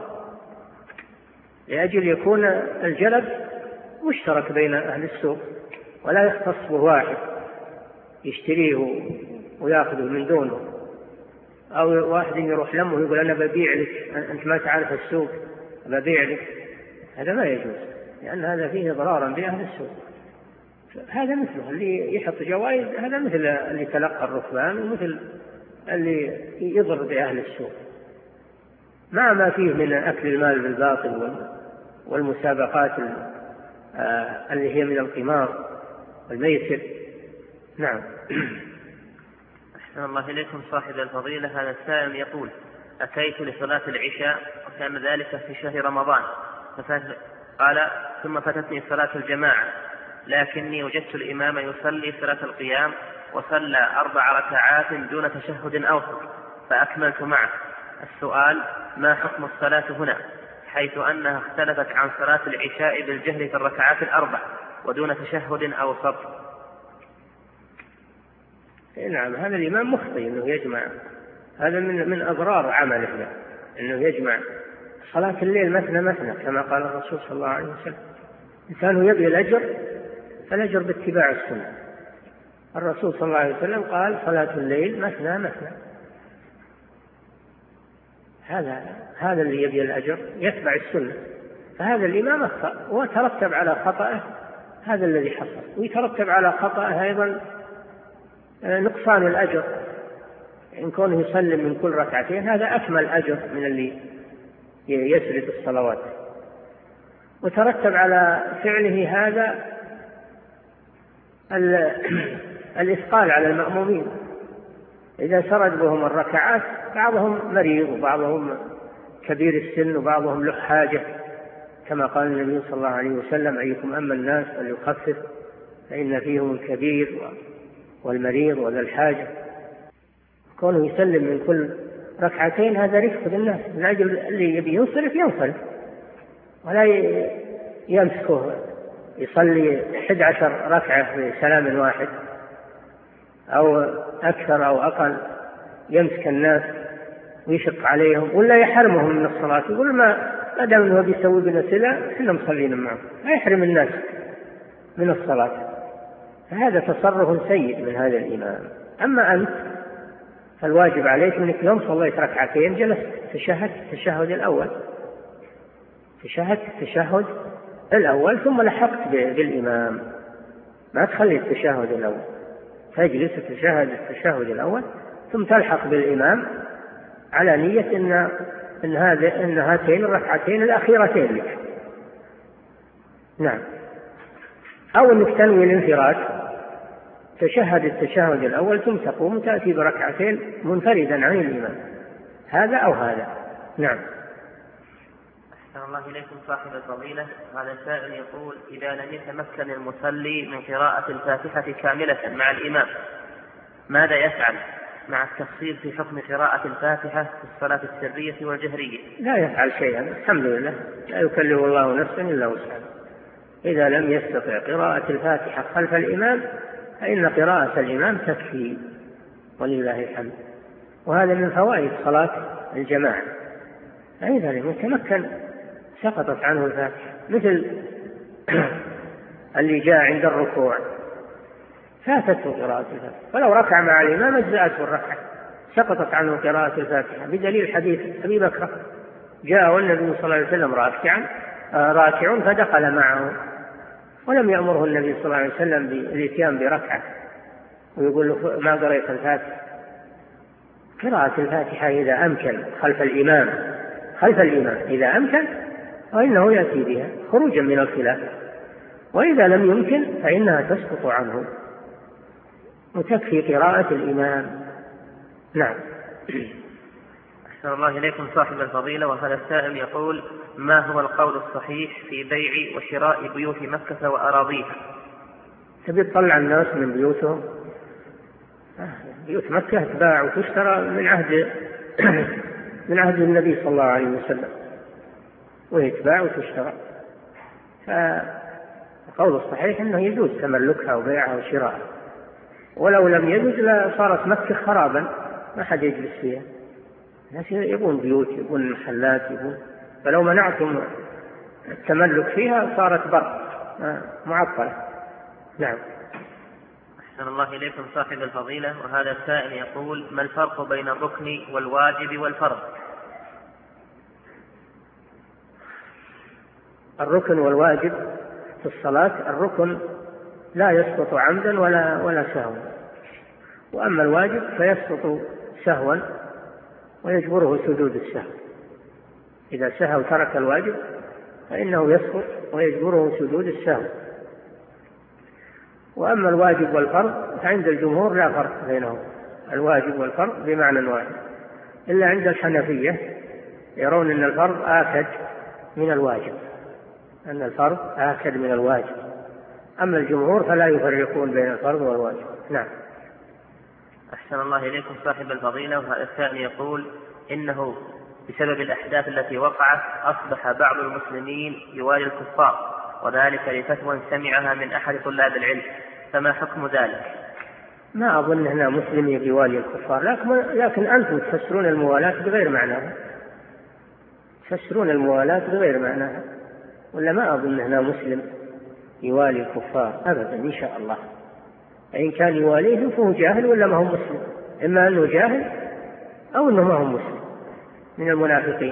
لأجل يكون الجلب مشترك بين أهل السوق ولا يختص به واحد يشتريه ويأخذه من دونه، أو واحد يروح لمه ويقول أنا ببيع لك، أنت ما تعرف السوق ببيع لك. هذا ما يجوز، لأن هذا فيه ضرارا بأهل السوق. هذا مثله اللي يحط جوائز، هذا مثل اللي تلقى الركبان ومثل اللي يضر بأهل السوق، مع ما فيه من أكل المال بالباطل والمسابقات اللي هي من القمار والميسر. نعم. أحسن الله إليكم صاحب الفضيلة. هذا السائل يقول: أتيت لصلاة العشاء وكان ذلك في شهر رمضان، قال ثم فاتتني صلاة الجماعة، لكني وجدت الإمام يصلي صلاة القيام وصلى أربع ركعات دون تشهد أوسط فأكملت معه. السؤال: ما حكم الصلاة هنا، حيث أنها اختلفت عن صلاة العشاء بالجهر في الركعات الأربع ودون تشهد أوسط؟ نعم، هذا الإمام مخطئ أنه يجمع، هذا من من أضرار عمله أنه يجمع صلاة الليل مثنى مثنى كما قال الرسول صلى الله عليه وسلم. إنسان يبغي الأجر فالأجر باتباع السنة. الرسول صلى الله عليه وسلم قال: صلاة الليل مثنى مثنى. هذا هذا اللي يبغي الأجر يتبع السنة. فهذا الإمام أخطأ وترتب على خطأه هذا الذي حصل، ويترتب على خطأه أيضا نقصان الأجر، إن كونه يسلم من كل ركعتين هذا أكمل أجر من اللي يسرد الصلوات. وترتب على فعله هذا الإثقال على المأمومين، إذا سرد بهم الركعات بعضهم مريض وبعضهم كبير السن وبعضهم له حاجة، كما قال النبي صلى الله عليه وسلم: أيكم أما الناس فليخفف فإن فيهم الكبير والمريض وذا الحاجة. كونه يسلم من كل ركعتين هذا رفق بالناس، من أجل اللي يبي ينصرف ينصرف ولا يمسكه يصلي أحد عشر ركعة في سلام واحد أو أكثر أو أقل، يمسك الناس ويشق عليهم ولا يحرمهم من الصلاة، يقول ما دام أنه بيسوي بنا سلة إحنا مصلين معه، لا يحرم الناس من الصلاة. فهذا تصرف سيء من هذا الإمام. أما أنت فالواجب عليك أنك يوم صليت ركعتين جلست تشهد التشهد الأول تشهد التشهد الأول ثم لحقت بالإمام، ما تخلي التشهد الأول، تجلس تشهد التشهد الأول ثم تلحق بالإمام على نية إن إن هذه إن هاتين الركعتين الأخيرتين لك. نعم. أو إنك تنوي الانفراد، تشهد التشهد الأول ثم تقوم تأتي بركعتين منفردا عن الإمام، هذا أو هذا. نعم. أحسن الله إليكم صاحب الفضيلة. هذا سائل يقول: إذا لم يتمكن المصلي من قراءة الفاتحة كاملة مع الإمام ماذا يفعل مع التفصيل في حكم قراءة الفاتحة في الصلاة السرية والجهرية؟ لا يفعل شيئا، الحمد لله، لا يكلف الله نفسا إلا وسعها. إذا لم يستطع قراءة الفاتحة خلف الإمام فإن قراءة الإمام تكفي ولله الحمد. وهذا من فوائد صلاة الجماعة. فإذا لم يتمكن سقطت عنه الفاتحة، مثل اللي جاء عند الركوع فاتته قراءة الفاتحة، فلو ركع مع الإمام أجزأته الركعة، سقطت عنه قراءة الفاتحة، بدليل حديث أبي بكر: جاء والنبي صلى الله عليه وسلم راكعا راكع فدخل معه، ولم يأمره النبي صلى الله عليه وسلم بالاتيان بركعة ويقول له ما قرأت الفاتحة. قراءة الفاتحة إذا أمكن خلف الإمام خلف الإمام إذا أمكن فإنه يأتي بها خروجا من الخلاف، وإذا لم يمكن فإنها تسقط عنه وتكفي قراءة الإمام. نعم. أحسن الله إليكم صاحب الفضيلة. وهذا السائل يقول: ما هو القول الصحيح في بيع وشراء بيوت مكة وأراضيها؟ تبي تطلع الناس من بيوتهم؟ بيوت مكة تباع وتشترى من عهد من عهد النبي صلى الله عليه وسلم، وهي تباع وتشترى. فالقول الصحيح أنه يجوز تملكها وبيعها وشراءها، ولو لم يجوز لصارت مكة خرابا ما حد يجلس فيها، الناس يبون بيوت يبون محلات يبون، فلو منعتم التملك فيها صارت بر معطلة. نعم. أحسن الله إليكم صاحب الفضيلة. وهذا السائل يقول: ما الفرق بين الركن والواجب والفرض؟ الركن والواجب في الصلاة: الركن لا يسقط عمدا ولا ولا سهوا، وأما الواجب فيسقط سهوا ويجبره سجود السهو. إذا سهى وترك الواجب فإنه يسقط ويجبره سجود السهو. وأما الواجب والفرض فعند الجمهور لا فرق بينهم، الواجب والفرض بمعنى واحد، إلا عند الحنفية يرون أن الفرض آكد من الواجب، أن الفرض آكد من الواجب، أما الجمهور فلا يفرقون بين الفرض والواجب. نعم. أحسن الله إليكم صاحب الفضيلة. وهذا الثاني يقول إنه بسبب الأحداث التي وقعت أصبح بعض المسلمين يوالي الكفار، وذلك لفتوى سمعها من أحد طلاب العلم، فما حكم ذلك؟ ما أظن هنا مسلم يوالي الكفار، لكن, لكن أنتم تفسرون الموالاة بغير معناها، تفسرون الموالاة بغير معناها، ولا ما أظن هنا مسلم يوالي الكفار أبدا إن شاء الله. إن كان يواليهم فهو جاهل ولا ما هو مسلم، إما أنه جاهل أو أنه ما هو مسلم من المنافقين.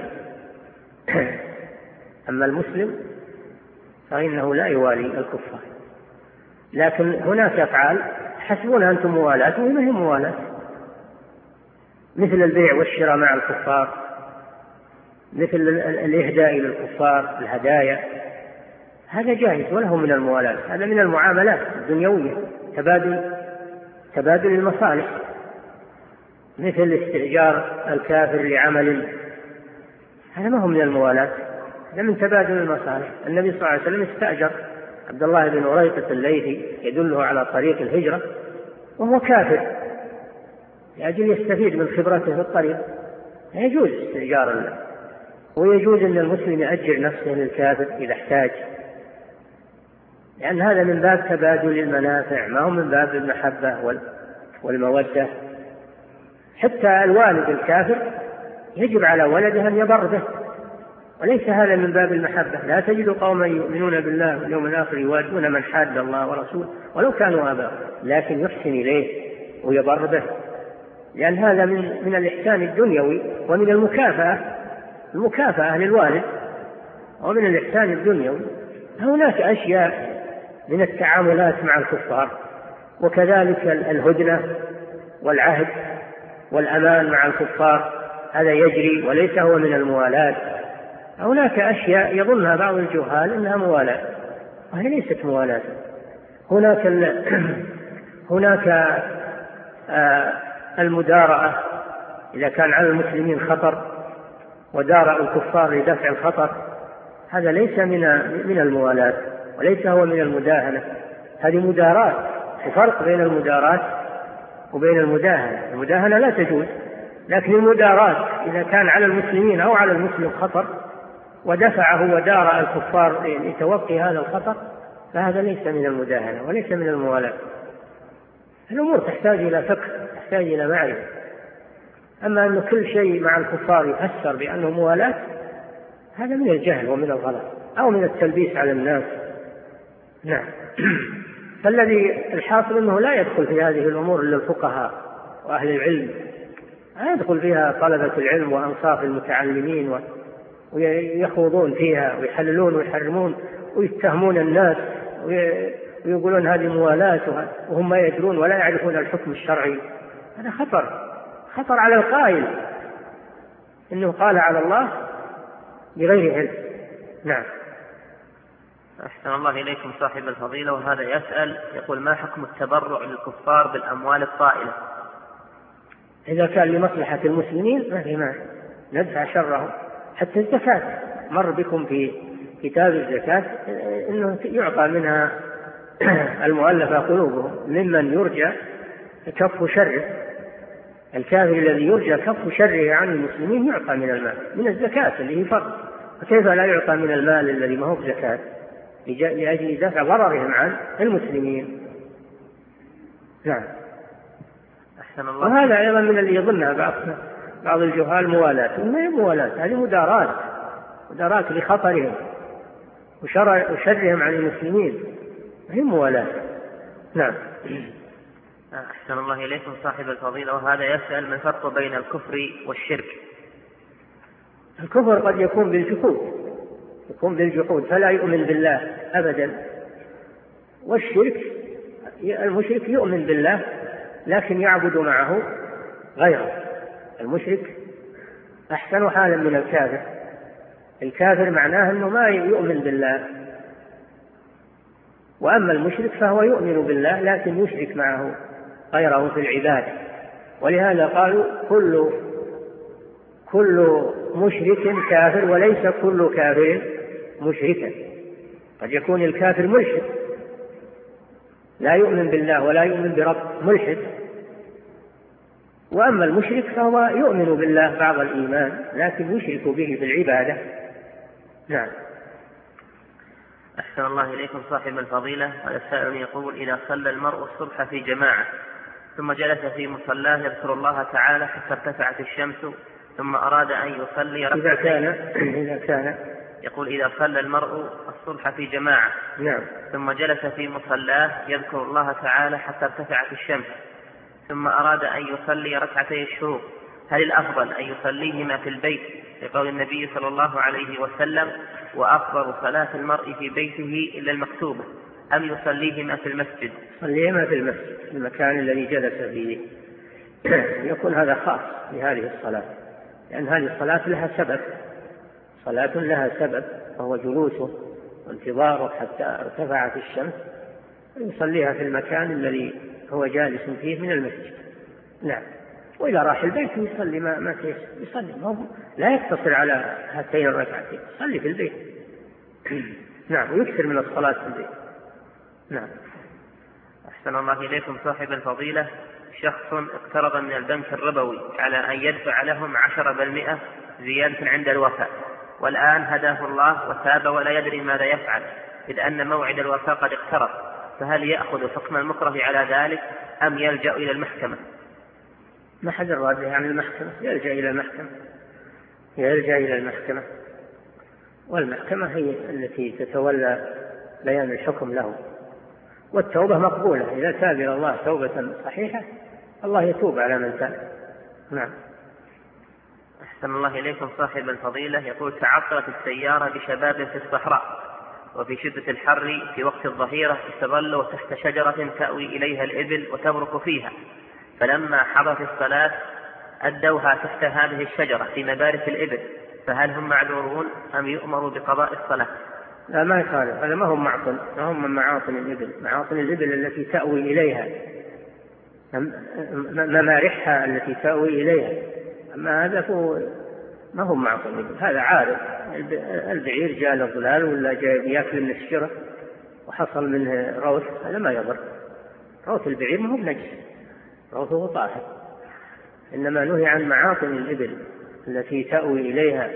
أما المسلم فإنه لا يوالي الكفار، لكن هناك أفعال حسبون أنتم موالاة وما هي موالاة، مثل البيع والشراء مع الكفار، مثل الإهداء للكفار الهدايا، هذا جائز وله من الموالاة، هذا من المعاملات الدنيوية، تبادل تبادل المصالح، مثل استئجار الكافر لعمل، هذا ما هو من الموالاة، هذا من تبادل المصالح. النبي صلى الله عليه وسلم استأجر عبد الله بن أريقة الليثي يدله على طريق الهجرة وهو كافر لأجل يستفيد من خبرته في الطريق، يجوز استئجار الله، ويجوز أن المسلم يأجر نفسه للكافر إذا احتاج، لأن هذا من باب تبادل المنافع، ما هو من باب المحبة والمودة. حتى الوالد الكافر يجب على ولده أن يبر به، وليس هذا من باب المحبة. لا تجد قوما يؤمنون بالله واليوم الآخر يوادون من حاد الله ورسوله ولو كانوا آباءهم، لكن يحسن إليه ويبر به، لأن هذا من من الإحسان الدنيوي ومن المكافأة المكافأة للوالد، ومن الإحسان الدنيوي. هناك أشياء من التعاملات مع الكفار، وكذلك الهدنة والعهد والأمان مع الكفار، هذا يجري وليس هو من الموالاة. هناك أشياء يظنها بعض الجهال أنها موالاة، وهي ليست موالاة. هناك هناك آه المدارأة، إذا كان على المسلمين خطر ودارأ الكفار لدفع الخطر، هذا ليس من من الموالاة وليس هو من المداهنة، هذه مداراة، وفرق بين المداراة وبين المداهنة. المداهنة لا تجوز، لكن المداراة إذا كان على المسلمين أو على المسلم خطر ودفعه ودارأ الكفار لتوقي هذا الخطر، فهذا ليس من المداهنة وليس من الموالاة. الأمور تحتاج إلى فقه، تحتاج إلى معرفة. أما أن كل شيء مع الكفار يفسر بأنه موالاة، هذا من الجهل ومن الغلط أو من التلبيس على الناس. نعم. فالذي الحاصل أنه لا يدخل في هذه الأمور إلا الفقهاء وأهل العلم، لا يدخل فيها طلبة العلم وأنصاف المتعلمين ويخوضون فيها ويحللون ويحرمون ويتهمون الناس ويقولون هذه موالاة وهم ما يدرون ولا يعرفون الحكم الشرعي. هذا خطر، خطر على القائل إنه قال على الله بغير علم. نعم. أحسن الله إليكم صاحب الفضيلة. وهذا يسأل يقول: ما حكم التبرع للكفار بالأموال الطائلة؟ إذا كان لمصلحة المسلمين ما في معنى، ندفع شرهم. حتى الزكاة مر بكم في كتاب الزكاة إنه يعطى منها المؤلفة قلوبهم ممن يرجى كف شره. الكافر الذي يرجى كف شره عن المسلمين يعطى من المال، من الزكاة اللي هي فرض، وكيف لا يعطى من المال الذي ما هو بزكاة لأجل دفع ضررهم عن المسلمين؟ نعم. أحسن الله. وهذا أيضا من اللي يظنها بعض بعض الجهال موالاة، ما هي موالاة، هذه مدارات، مدارات لخطرهم وشرهم عن المسلمين، ما هي موالاة. نعم. أحسن الله إليكم صاحب الفضيلة. وهذا يسأل: ما الفرق بين الكفر والشرك؟ الكفر قد يكون بالجحود، يكون بالجحود فلا يؤمن بالله أبدا. والشرك المشرك يؤمن بالله لكن يعبد معه غيره. المشرك أحسن حالا من الكافر. الكافر معناه أنه ما يؤمن بالله وأما المشرك فهو يؤمن بالله لكن يشرك معه غيره في العبادة. ولهذا قالوا كل كل مشرك كافر وليس كل كافر مشركا. قد يكون الكافر ملحد لا يؤمن بالله ولا يؤمن برب، ملحد. وأما المشرك فهو يؤمن بالله بعض الإيمان لكن يشرك به في العبادة. نعم. أحسن الله إليكم صاحب الفضيلة. هذا السائل يقول: إذا صلى المرء الصبح في جماعة ثم جلس في مصلاه يذكر الله تعالى حتى ارتفعت الشمس ثم أراد أن يصلي إذا كان إذا كان يقول: إذا صلى المرء الصبح في جماعة نعم. ثم جلس في مصلاه يذكر الله تعالى حتى ارتفعت الشمس ثم أراد أن يصلي ركعتي الشروق، هل الأفضل أن يصليهما في البيت لقول النبي صلى الله عليه وسلم: وأفضل صلاة المرء في بيته إلا المكتوبة، أم يصليهما في المسجد؟ يصليهما في المسجد في المكان الذي جلس فيه، يكون هذا خاص بهذه الصلاة، لأن هذه الصلاة لها سبب، صلاة لها سبب وهو جلوسه وانتظاره حتى ارتفعت الشمس، يصليها في المكان الذي هو جالس فيه من المسجد. نعم. وإذا راح البيت يصلي ما ما يصلي، لا يقتصر على هاتين الركعتين، يصلي في البيت. نعم. ويكثر من الصلاة في البيت. نعم. أحسن الله إليكم صاحب الفضيلة. شخص اقترض من البنك الربوي على أن يدفع لهم عشرة بالمئة زيادة عند الوفاء، والآن هداه الله وتاب ولا يدري ماذا يفعل إذ أن موعد الوفاء قد اقترب، فهل يأخذ حكم المكره على ذلك أم يلجأ إلى المحكمة؟ ما حد راجع عن المحكمة، يلجأ إلى المحكمة يلجأ إلى المحكمة والمحكمة هي التي تتولى بيان الحكم له. والتوبة مقبولة، إذا تاب إلى الله توبة صحيحة الله يتوب على من تاب. نعم. أحسن الله إليكم صاحب الفضيلة. يقول: تعطلت السيارة بشباب في الصحراء وفي شدة الحر في وقت الظهيرة استظلوا تحت شجرة تأوي إليها الإبل وتبرك فيها، فلما حضرت الصلاة أدوها تحت هذه الشجرة في مبارك الإبل، فهل هم معذورون أم يؤمروا بقضاء الصلاة؟ لا، ما يخالف، هذا ما هم معطن، ما هم من معاطن الإبل، معاطن الإبل التي تأوي إليها، ممارحها التي تأوي إليها، أما هذا هو ما هم معطن الإبل، هذا عارض. البعير جاء للظلال ولا جاء يأكل من الشجرة وحصل منه روث، هذا ما يضر. روث البعير ما هو نجس، روثه طاهر، إنما نهي عن معاطن الإبل التي تأوي إليها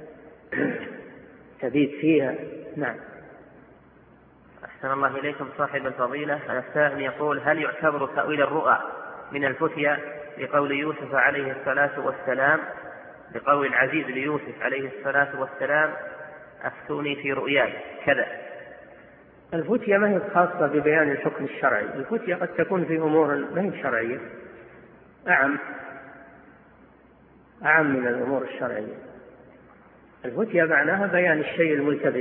تبيت فيها. نعم. أحسن الله إليكم صاحب الفضيلة. السائل يقول: هل يعتبر تأويل الرؤى من الفتيا لقول يوسف عليه الصلاة والسلام لقول العزيز ليوسف عليه الصلاة والسلام: أفتوني في رؤياي كذا؟ الفتيا ما هي خاصة ببيان الحكم الشرعي، الفتيا قد تكون في أمور ما هي شرعية، أعم أعم من الأمور الشرعية. الفتيا معناها بيان الشيء الملتبس،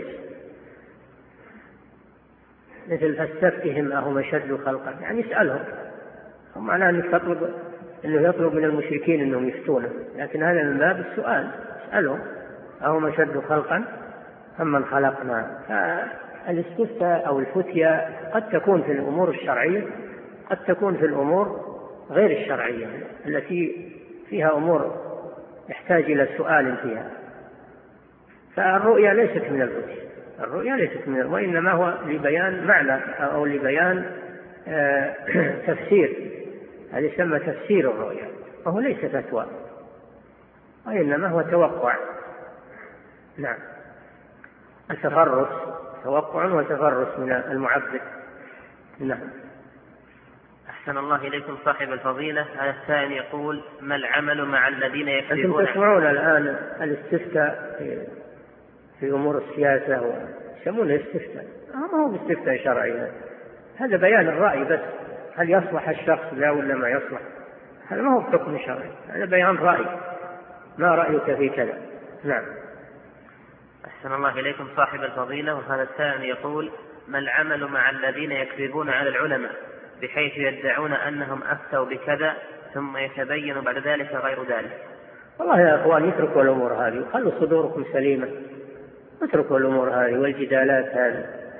مثل فاستفتهم أهم أشد خلقا، يعني اسألهم، هم معناه أنك تطلب أنه يطلب من المشركين أنهم يفتونه، لكن هذا من باب السؤال، اسألهم أهم أشد خلقا أم من خلقنا. فالاستفتاء أو الفتيا قد تكون في الأمور الشرعية، قد تكون في الأمور غير الشرعية التي فيها أمور يحتاج إلى سؤال فيها. فالرؤيا ليست من الفتيا، الرؤيا ليست من، وإنما هو لبيان معنى أو لبيان آه تفسير، هذا يسمى تفسير الرؤيا، وهو ليس فتوى وإنما هو توقع. نعم. التفرس توقع وتفرس من المعبد. نعم. أحسن الله إليكم صاحب الفضيلة. هذا الثاني يقول: ما العمل مع الذين يكذبون؟ أنتم تسمعون الآن الاستفتاء في, في أمور السياسة ويسمونه استفتاء، ما هو استفتاء شرعي، هذا بيان الرأي بس، هل يصلح الشخص لا ولا ما يصلح، هذا ما هو حكم شرعي، هذا بيان رأي، ما رأيك في كذا. نعم. أحسن الله إليكم صاحب الفضيلة. وهذا الثاني يقول: ما العمل مع الذين يكذبون على العلماء بحيث يدعون أنهم أفتوا بكذا ثم يتبين بعد ذلك غير ذلك؟ والله يا أخوان، اتركوا الأمور هذه وخلوا صدوركم سليمة، اتركوا الأمور هذه والجدالات هذه،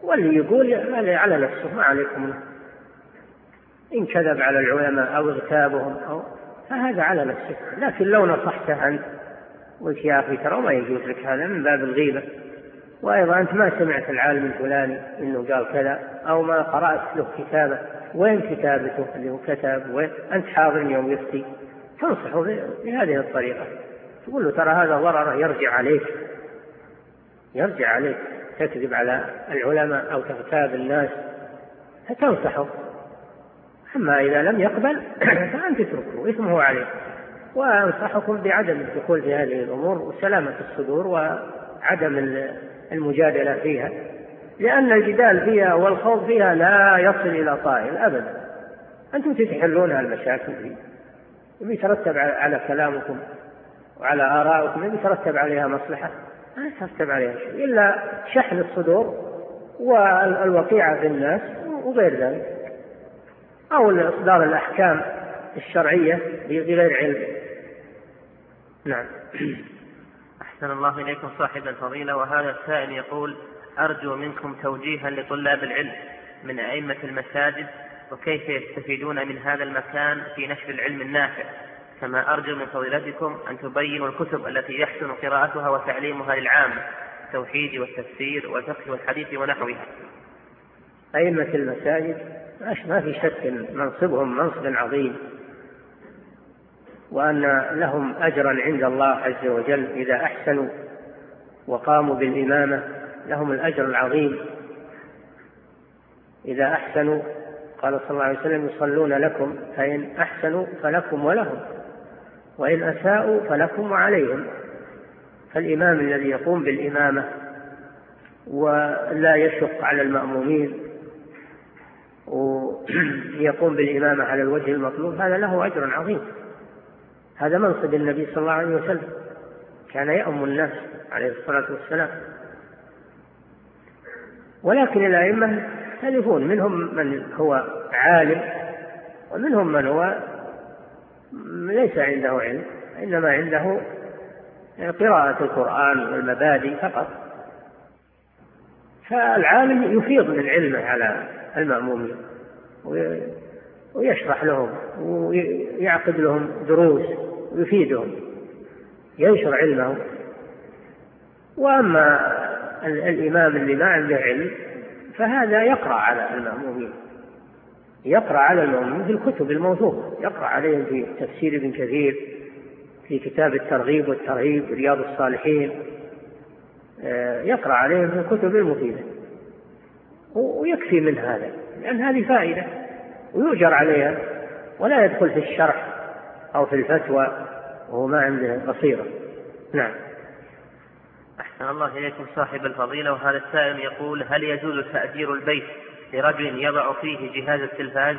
واللي يقول على نفسه ما عليكم، إن كذب على العلماء أو اغتابهم أو فهذا على نفسه. لكن لو نصحته أنت قلت يا أخي ترى ما يجوز لك هذا من باب الغيبة، وأيضا أنت ما سمعت العالم الفلاني إنه قال كذا، أو ما قرأت له كتابه، وين كتابته اللي هو كتب، وين أنت حاضر يوم يفتي، تنصحه بهذه الطريقة، تقول له ترى هذا ضرره يرجع عليك، يرجع عليك تكذب على العلماء أو تغتاب الناس، فتنصحه. أما إذا لم يقبل فأنت تتركه إثمه عليه. وأنصحكم بعدم الدخول في هذه الأمور وسلامة الصدور وعدم المجادلة فيها، لأن الجدال فيها والخوض فيها لا يصل إلى طائل أبدا. أنتم تحلونها المشاكل فيه، ويترتب على كلامكم وعلى آرائكم يترتب عليها مصلحة، لا يترتب عليها شيء إلا شحن الصدور والوقيعة في الناس وغير ذلك، أو إصدار الأحكام الشرعية بغير علم. نعم. أحسن الله إليكم صاحب الفضيلة. وهذا السائل يقول: أرجو منكم توجيها لطلاب العلم من أئمة المساجد، وكيف يستفيدون من هذا المكان في نشر العلم النافع، كما أرجو من فضيلتكم أن تبينوا الكتب التي يحسن قراءتها وتعليمها للعامة، التوحيد والتفسير والفقه والحديث ونحوها. أئمة المساجد ما في شك منصبهم منصب عظيم، وأن لهم أجرا عند الله عز وجل إذا أحسنوا وقاموا بالإمامة، لهم الأجر العظيم إذا أحسنوا. قال صلى الله عليه وسلم: يصلون لكم فإن أحسنوا فلكم ولهم، وإن أساءوا فلكم وعليهم. فالإمام الذي يقوم بالإمامة ولا يشق على المأمومين ويقوم بالإمامة على الوجه المطلوب، هذا له أجر عظيم. هذا منصب النبي صلى الله عليه وسلم، كان يأم الناس عليه الصلاة والسلام. ولكن الأئمة يختلفون، منهم من هو عالم ومنهم من هو ليس عنده علم، إنما عنده قراءة القرآن والمبادئ فقط. فالعالم يفيض من علمه على المأمومين ويشرح لهم ويعقد لهم دروس ويفيدهم، ينشر علمه. وأما الإمام اللي ما عنده علم فهذا يقرأ على المأمومين، يقرأ على المأمومين في الكتب الموثوقة، يقرأ عليهم في تفسير ابن كثير، في كتاب الترغيب والترهيب، رياض الصالحين، يقرأ عليهم في الكتب المفيدة، ويكفي من هذا، لأن هذه فائدة ويؤجر عليها، ولا يدخل في الشرح أو في الفتوى وهو ما عنده بصيرة. نعم. أحسن الله إليكم صاحب الفضيلة. وهذا السائل يقول: هل يجوز تأجير البيت لرجل يضع فيه جهاز التلفاز؟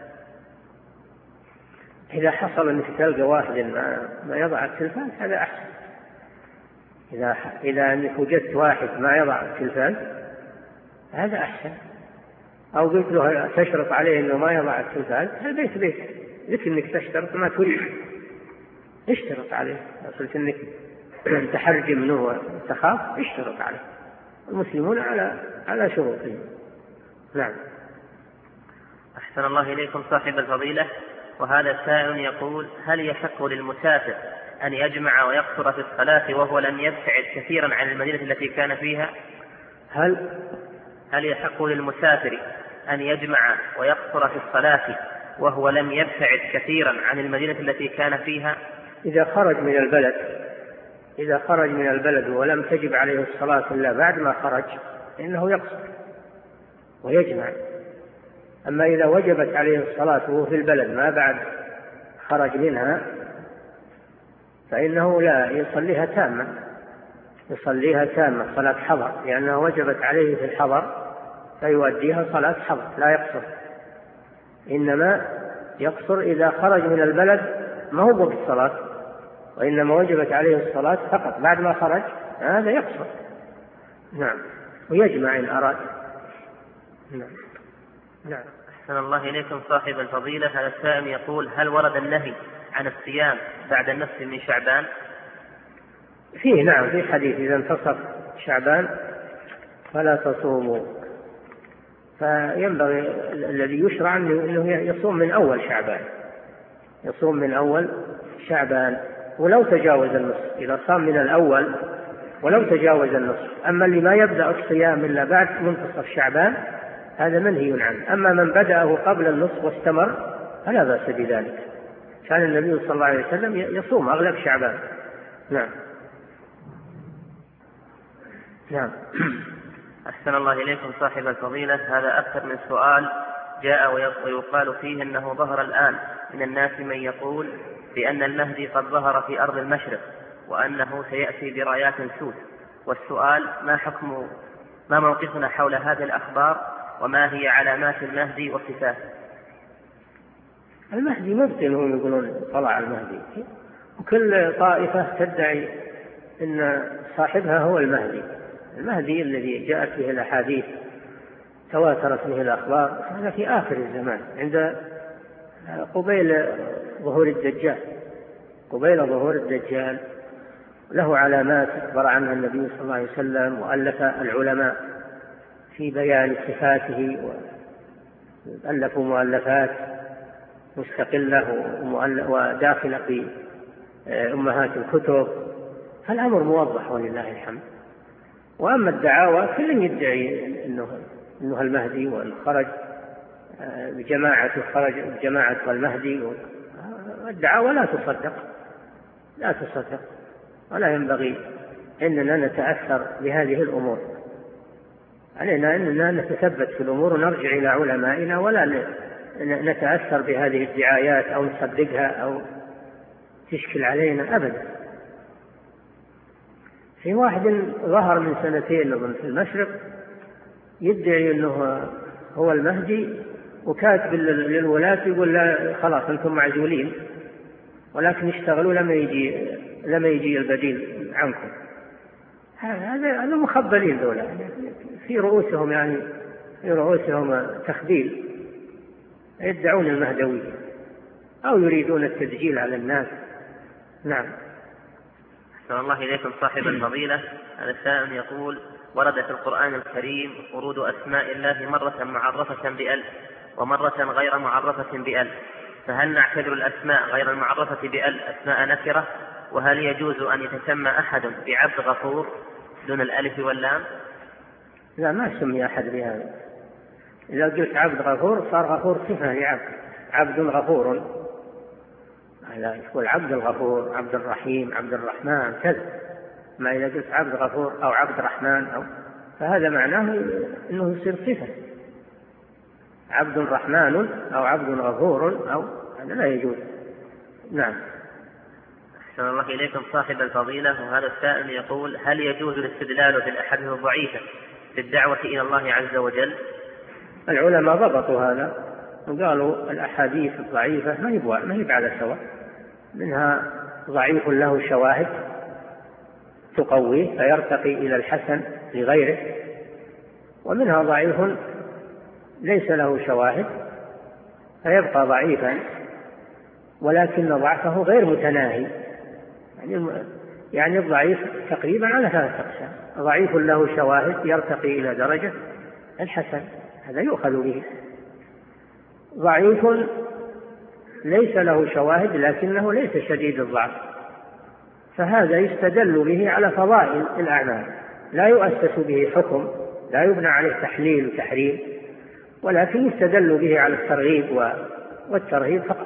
إذا حصل أنك تلقى واحد ما يضع التلفاز هذا أحسن. إذا إذا أنك وجدت واحد ما يضع التلفاز هذا أحسن، أو قلت له تشرط عليه أنه ما يضع التلفاز، البيت بيت لك أنك تشترط ما تريد، اشترط عليه. قلت أنك تحرج منه وتخاف اشترط عليه، المسلمون على على شروطهم. نعم. أحسن الله إليكم صاحب الفضيلة. وهذا سائل يقول: هل يحق للمسافر أن يجمع ويقصر في الصلاة وهو لم يبتعد كثيرا عن المدينة التي كان فيها؟ هل هل يحق للمسافر أن يجمع ويقصر في الصلاة وهو لم يبتعد كثيرا عن المدينة التي كان فيها؟ إذا خرج من البلد إذا خرج من البلد ولم تجب عليه الصلاة إلا بعد ما خرج إنه يقصر ويجمع. أما إذا وجبت عليه الصلاة وهو في البلد ما بعد خرج منها فإنه لا يصليها تامة، يصليها تامة صلاة حضر، لأنها وجبت عليه في الحضر فيؤديها صلاة حضر لا يقصر، إنما يقصر إذا خرج من البلد ما هو بالصلاة، وإنما وجبت عليه الصلاة فقط بعد ما خرج هذا يقصر. نعم. ويجمع إن أراد. نعم. نعم. أحسن الله إليكم صاحب الفضيلة. هذا السائل يقول: هل ورد النهي عن الصيام بعد النصف من شعبان؟ فيه نعم، في حديث: إذا انتصف شعبان فلا تصوموا فينبغي الذي يشرع أنه يصوم من أول شعبان، يصوم من أول شعبان ولو تجاوز النصف، إذا صام من الأول ولو تجاوز النصف. أما اللي ما يبدأ الصيام إلا بعد منتصف شعبان هذا منهي عنه. أما من بدأه قبل النصف واستمر فلا بأس بذلك. كان النبي صلى الله عليه وسلم يصوم أغلب شعبان. نعم. نعم. أحسن الله إليكم صاحب الفضيلة، هذا أكثر من سؤال جاء ويقال فيه أنه ظهر الآن من الناس من يقول بأن المهدي قد ظهر في أرض المشرق وأنه سيأتي برايات سود، والسؤال ما حكم ما موقفنا حول هذه الأخبار وما هي علامات المهدي وصفاته؟ المهدي مبطن، هم يقولون طلع المهدي، وكل طائفة تدعي أن صاحبها هو المهدي. المهدي الذي جاءت به الأحاديث تواترت به الأخبار هذا في آخر الزمان، عند قبيل ظهور الدجال، قبيل ظهور الدجال له علامات أخبر عنها النبي صلى الله عليه وسلم، وألف العلماء في بيان صفاته، وألفوا مؤلفات مستقلة وداخلة في أمهات الكتب، فالأمر موضح ولله الحمد. وأما الدعاوى كل يدعي إنه إنه المهدي والخرج بجماعة خرج بجماعة المهدي، والدعاوى لا تصدق لا تصدق ولا ينبغي أننا نتأثر بهذه الأمور. علينا أننا نتثبت في الأمور ونرجع إلى علمائنا، ولا نتأثر بهذه الدعايات أو نصدقها أو تشكل علينا أبدا. في واحد ظهر من سنتين أظن في المشرق يدعي أنه هو المهدي، وكاتب للولاة يقول لا خلاص أنتم معزولين ولكن اشتغلوا لما يجي لما يجي البديل عنكم. هذا هذا مخبلين دولة في رؤوسهم، يعني في رؤوسهم تخبيل، يدعون المهدوية أو يريدون التسجيل على الناس. نعم. أحسن الله إليكم صاحب الفضيلة، هذا السائل يقول: ورد في القرآن الكريم ورود أسماء الله مرة معرفة بألف ومرة غير معرفة بألف، فهل نعتبر الأسماء غير المعرفة بألف أسماء نكرة؟ وهل يجوز أن يتسمى أحد بعبد غفور دون الألف واللام؟ لا، ما سمي أحد بهذا. إذا قلت عبد غفور صار غفور صفة لعبد، عبد غفور، لا يقول عبد الغفور، عبد الرحيم، عبد الرحمن كذا. ما إذا قلت عبد غفور أو عبد الرحمن أو فهذا معناه أنه يصير صفة، عبد رحمن أو عبد غفور أو هذا لا يجوز. نعم. أحسن الله إليكم صاحب الفضيلة، وهذا السائل يقول: هل يجوز الاستدلال بالأحاديث الضعيفة في الدعوة إلى الله عز وجل؟ العلماء ضبطوا هذا وقالوا الأحاديث الضعيفة ما يبغى ما يبغى على سواء، منها ضعيف له شواهد تقويه فيرتقي إلى الحسن لغيره، ومنها ضعيف ليس له شواهد فيبقى ضعيفا ولكن ضعفه غير متناهي. يعني يعني الضعيف تقريبا على ثلاثة أقسام: ضعيف له شواهد يرتقي إلى درجة الحسن، هذا يؤخذ به. ضعيف ليس له شواهد لكنه ليس شديد الضعف، فهذا يستدل به على فضائل الأعمال، لا يؤسس به حكم، لا يبنى عليه تحليل وتحريم، ولكن يستدل به على الترغيب والترهيب فقط.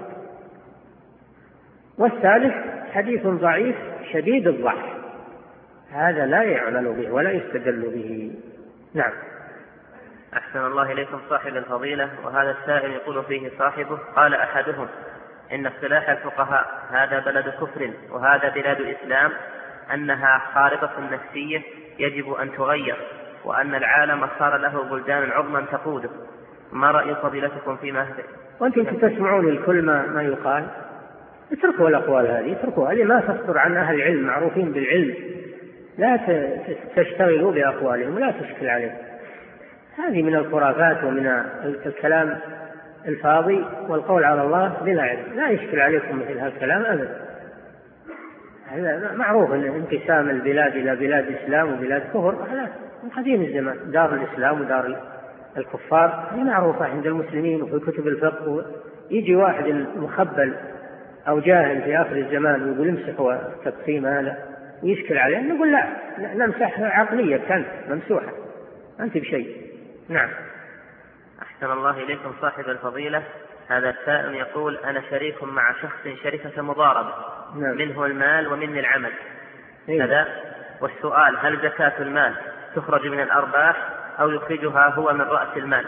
والثالث حديث ضعيف شديد الضعف، هذا لا يعمل به ولا يستدل به. نعم. أحسن الله إليكم صاحب الفضيلة، وهذا السائل يقول فيه صاحبه: قال أحدهم إن اصطلاح الفقهاء هذا بلد كفر وهذا بلاد إسلام، أنها خارطة نفسية يجب أن تغير، وأن العالم صار له بلدان عظمى تقوده، ما رأي فضيلتكم فيما؟ وأنتم تسمعون الكل ما, ما يقال، اتركوا الأقوال هذه، اتركوا هذه ما تصدر عن أهل العلم معروفين بالعلم، لا تشتغلوا بأقوالهم ولا تشكل عليهم. هذه من الخرافات ومن الكلام الفاضي والقول على الله بلا علم، لا يشكل عليكم مثل هذا الكلام أبدا. هذا معروف أن انقسام البلاد إلى بلاد إسلام وبلاد كفر هذا من قديم الزمان، دار الإسلام ودار الكفار هي معروفة عند المسلمين وفي كتب الفقه. يجي واحد مخبل أو جاهل في آخر الزمان ويقول امسحوا التقسيم هذا ويشكل عليه، نقول لا نمسحها عقلية، كانت ممسوحة أنت بشيء. نعم. أحسن الله إليكم صاحب الفضيلة. هذا السائل يقول أنا شريك مع شخص شركة مضاربة. نعم. منه المال ومني العمل. كذا. والسؤال هل زكاة المال تخرج من الأرباح أو يخرجها هو من رأس المال؟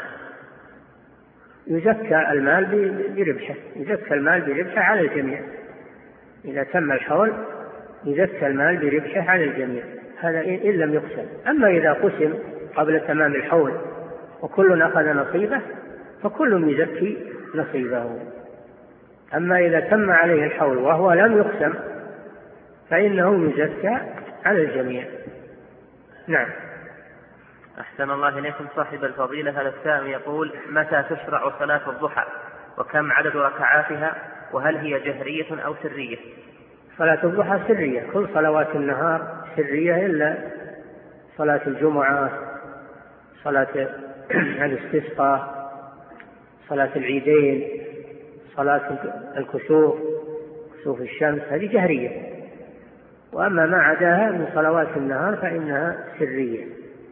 يزكى المال بربحه، يزكى المال بربحه على الجميع. إذا تم الحول يزكى المال بربحه على الجميع، هذا إن لم يقسم. أما إذا قسم قبل تمام الحول وكل أخذ نصيبه فكل يزكي نصيبه. أما إذا تم عليه الحول وهو لم يقسم فإنه يزكى على الجميع. نعم. أحسن الله إليكم صاحب الفضيلة. هذا السائل يقول متى تشرع صلاة الضحى وكم عدد ركعاتها وهل هي جهرية أو سرية؟ صلاة الضحى سرية، كل صلوات النهار سرية إلا صلاة الجمعة، صلاة الاستسقاء، صلاة العيدين، صلاة الكسوف، كسوف الشمس، هذه جهرية. وأما ما عداها من صلوات النهار فإنها سرية.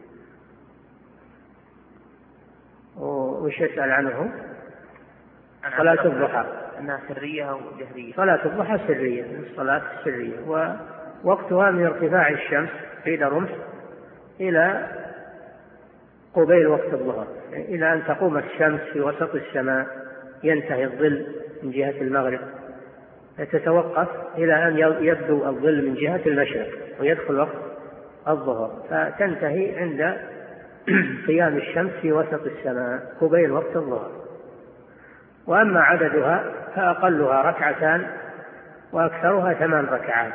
وش يسأل عنه؟ صلاة الضحى أنها سرية أو جهرية؟ صلاة الضحى سرية، الصلاة سرية، ووقتها من ارتفاع الشمس قيد رمح إلى قبيل وقت الظهر، إلى أن تقوم الشمس في وسط السماء ينتهي الظل من جهة المغرب، تتوقف إلى أن يبدو الظل من جهة المشرق ويدخل وقت الظهر، فتنتهي عند قيام الشمس في وسط السماء قبيل وقت الظهر. وأما عددها فأقلها ركعتان وأكثرها ثمان ركعات،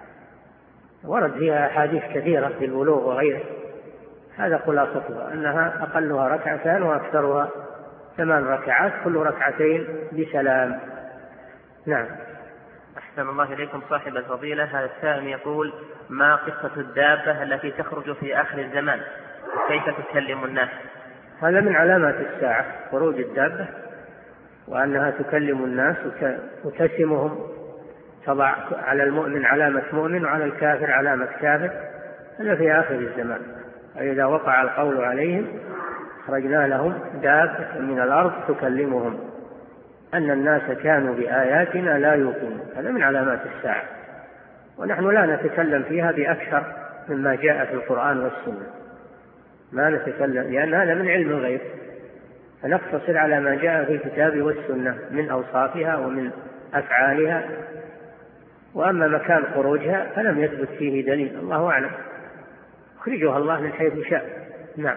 ورد فيها أحاديث كثيرة في البلوغ وغيره، هذا خلاصتها أنها أقلها ركعتان وأكثرها ثمان ركعات، كل ركعتين بسلام. نعم. أحسن الله إليكم صاحب الفضيلة. هذا السائل يقول ما قصة الدابة التي تخرج في آخر الزمان وكيف تكلم الناس؟ هذا من علامات الساعة، خروج الدابة، وأنها تكلم الناس وتسمهم، تضع على المؤمن علامة مؤمن وعلى الكافر علامة كافر، هذا في آخر الزمان. فإذا وقع القول عليهم خرجنا لهم دابة من الأرض تكلمهم أن الناس كانوا بآياتنا لا يوقنون، هذا من علامات الساعة، ونحن لا نتكلم فيها بأكثر مما جاء في القرآن والسنة، ما نتكلم لأن هذا من علم الغيب، فنقتصر على ما جاء في الكتاب والسنة من أوصافها ومن أفعالها. وأما مكان خروجها فلم يثبت فيه دليل، الله أعلم، خرجها الله من حيث شاء. نعم.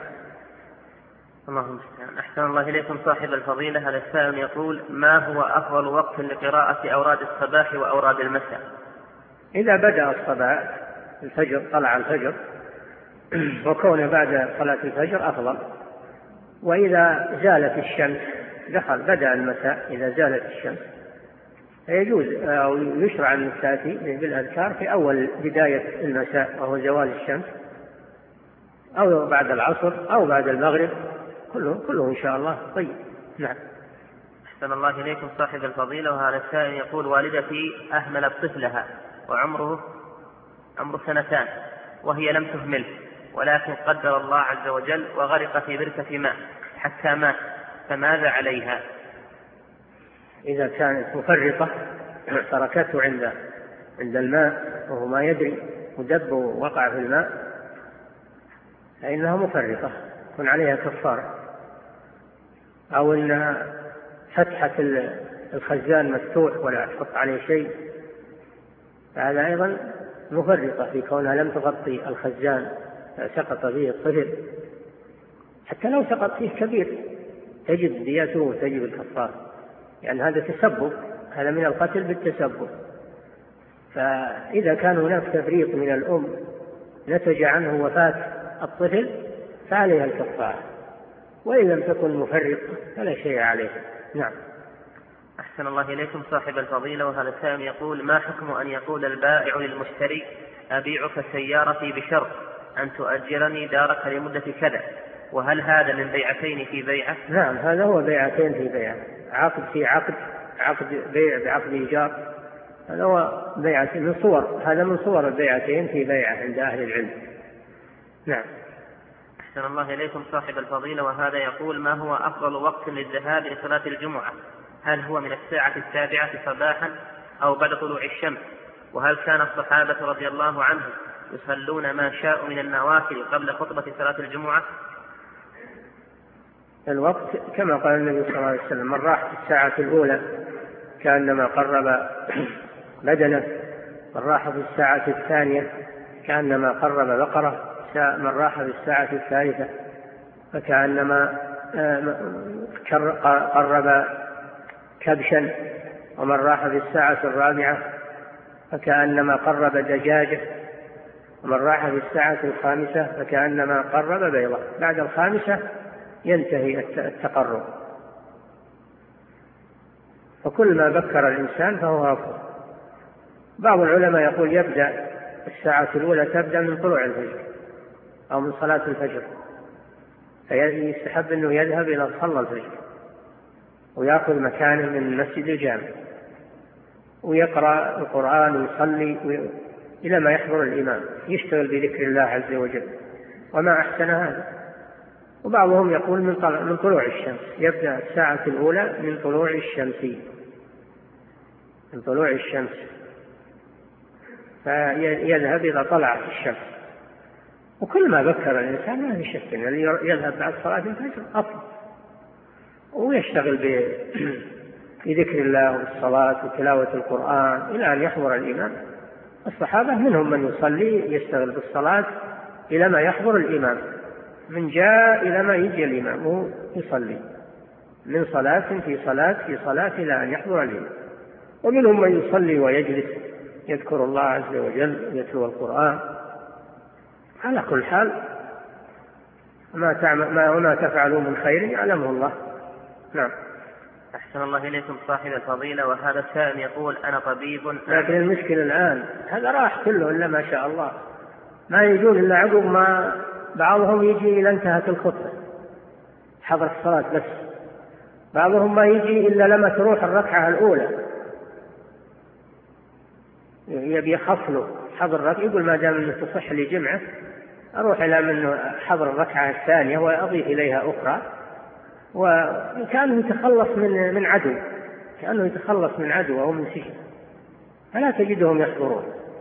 اللهم المستعان. أحسن الله إليكم صاحب الفضيلة. هذا السائل يقول ما هو أفضل وقت لقراءة أوراد الصباح وأوراد المساء؟ إذا بدأ الصباح الفجر، طلع الفجر، وكون بعد صلاة الفجر أفضل. وإذا زالت الشمس دخل بدأ المساء، إذا زالت الشمس فيجوز أو يشرع أن تأتي بالأذكار في أول بداية المساء وهو زوال الشمس، أو بعد العصر أو بعد المغرب، كله كله إن شاء الله طيب. نعم. أحسن الله إليكم صاحب الفضيلة. وهذا السائل يقول والدتي أهملت طفلها وعمره عمره سنتان وهي لم تهمله، ولكن قدر الله عز وجل وغرق في بركة ماء حتى مات، فماذا عليها؟ إذا كانت مفرطة تركته عند عند الماء وهو ما يدري ودب ووقع في الماء فإنها مفرطة، يكون عليها كفارة. أو أن فتحة الخزان مفتوح ولا تحط عليه شيء، فهذا أيضا مفرطة في كونها لم تغطي الخزان، سقط فيه الطفل، حتى لو سقط فيه كبير تجب ديته وتجب الكفارة، يعني هذا تسبب، هذا من القتل بالتسبب. فإذا كان هناك تفريط من الأم نتج عنه وفاة الطفل فعليها الكفارة، وإن لم تكن مفرط فلا شيء عليه. نعم. أحسن الله إليكم صاحب الفضيلة. وهذا السائل يقول ما حكم أن يقول البائع للمشتري أبيعك سيارتي بشرط أن تؤجرني دارك لمدة كذا، وهل هذا من بيعتين في بيعة؟ نعم، هذا هو بيعتين في بيعة، عقد في عقد، عقد بيع بعقد إيجار، هذا هو بيعتين من صور، هذا من صور البيعتين في بيعة عند أهل العلم. نعم. أحسن الله إليكم صاحب الفضيلة، وهذا يقول: ما هو أفضل وقت للذهاب لصلاة الجمعة؟ هل هو من الساعة السابعة صباحا أو بعد طلوع الشمس؟ وهل كان الصحابة رضي الله عنهم يصلون ما شاءوا من النوافل قبل خطبة صلاة الجمعة؟ الوقت كما قال النبي صلى الله عليه وسلم: من راح في الساعة الأولى كأنما قرب بدنه، من راح في الساعة الثانية كأنما قرب بقرة، من راح في الساعة الثالثة فكأنما قرب كبشا، ومن راح في الساعة الرابعة فكأنما قرب دجاجة، ومن راح في الساعة الخامسة فكأنما قرب بيضة. بعد الخامسة ينتهي التقرب، فكل ما بكر الإنسان فهو أفضل. بعض العلماء يقول يبدأ الساعة الأولى تبدأ من طلوع الفجر أو من صلاة الفجر، فيستحب أنه يذهب إلى صلاة الفجر ويأخذ مكانه من المسجد الجامع ويقرأ القرآن ويصلي إلى ما يحضر الإمام، يشتغل بذكر الله عز وجل، وما أحسن هذا. وبعضهم يقول من طلوع الشمس، يبدأ الساعة الأولى من طلوع الشمس، من طلوع الشمس فيذهب إذا طلعت الشمس. وكل ما بكر الإنسان ما في شك أن يذهب بعد صلاة الفجر أفضل، ويشتغل بذكر الله والصلاة وتلاوة القرآن إلى أن يحضر الإمام. الصحابة منهم من يصلي يشتغل بالصلاة إلى ما يحضر الإمام، من جاء إلى ما يجي الإمام وهو يصلي، من صلاة في صلاة في صلاة إلى أن يحضر الإمام. ومنهم من يصلي ويجلس يذكر الله عز وجل يتلو القرآن. على كل حال ما تعمل ما وما تفعلوا من خير يعلمه الله. نعم. أحسن الله إليكم صاحب الفضيلة، وهذا السائل يقول: أنا طبيب. لكن المشكلة الآن هذا راح كله إلا ما شاء الله، ما يجون إلا عقب ما بعضهم يجي إلى انتهت الخطبة حضر الصلاة بس، بعضهم ما يجي إلا لما تروح الركعة الأولى، يبي يخصله حضر الركعة، يقول ما دام أنه تصح لي جمعة أروح إلى منه حضر الركعة الثانية وأضيف إليها أخرى، وكأنه يتخلص من من عدو، كأنه يتخلص من عدو أو من سجن، فلا تجدهم يحضرون،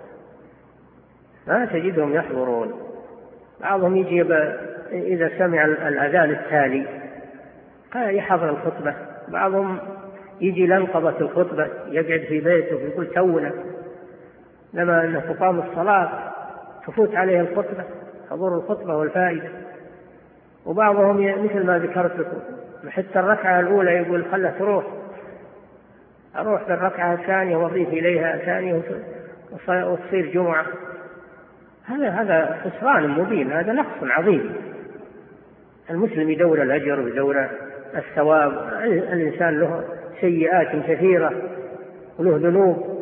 لا تجدهم يحضرون. بعضهم يجي إذا سمع الأذان التالي يحضر الخطبة، بعضهم يجي لانقضت الخطبة يقعد في بيته ويقول تونا، لما أنه تقام الصلاة تفوت عليه الخطبة، حضور الخطبة والفائدة. وبعضهم مثل ما ذكرت لكم حتى الركعة الأولى يقول خلها تروح، أروح بالركعة الثانية وأضيف إليها ثانية وتصير جمعة. هذا هذا خسران مبين، هذا نقص عظيم. المسلم يدور الأجر ويدور الثواب، الإنسان له سيئات كثيرة وله ذنوب،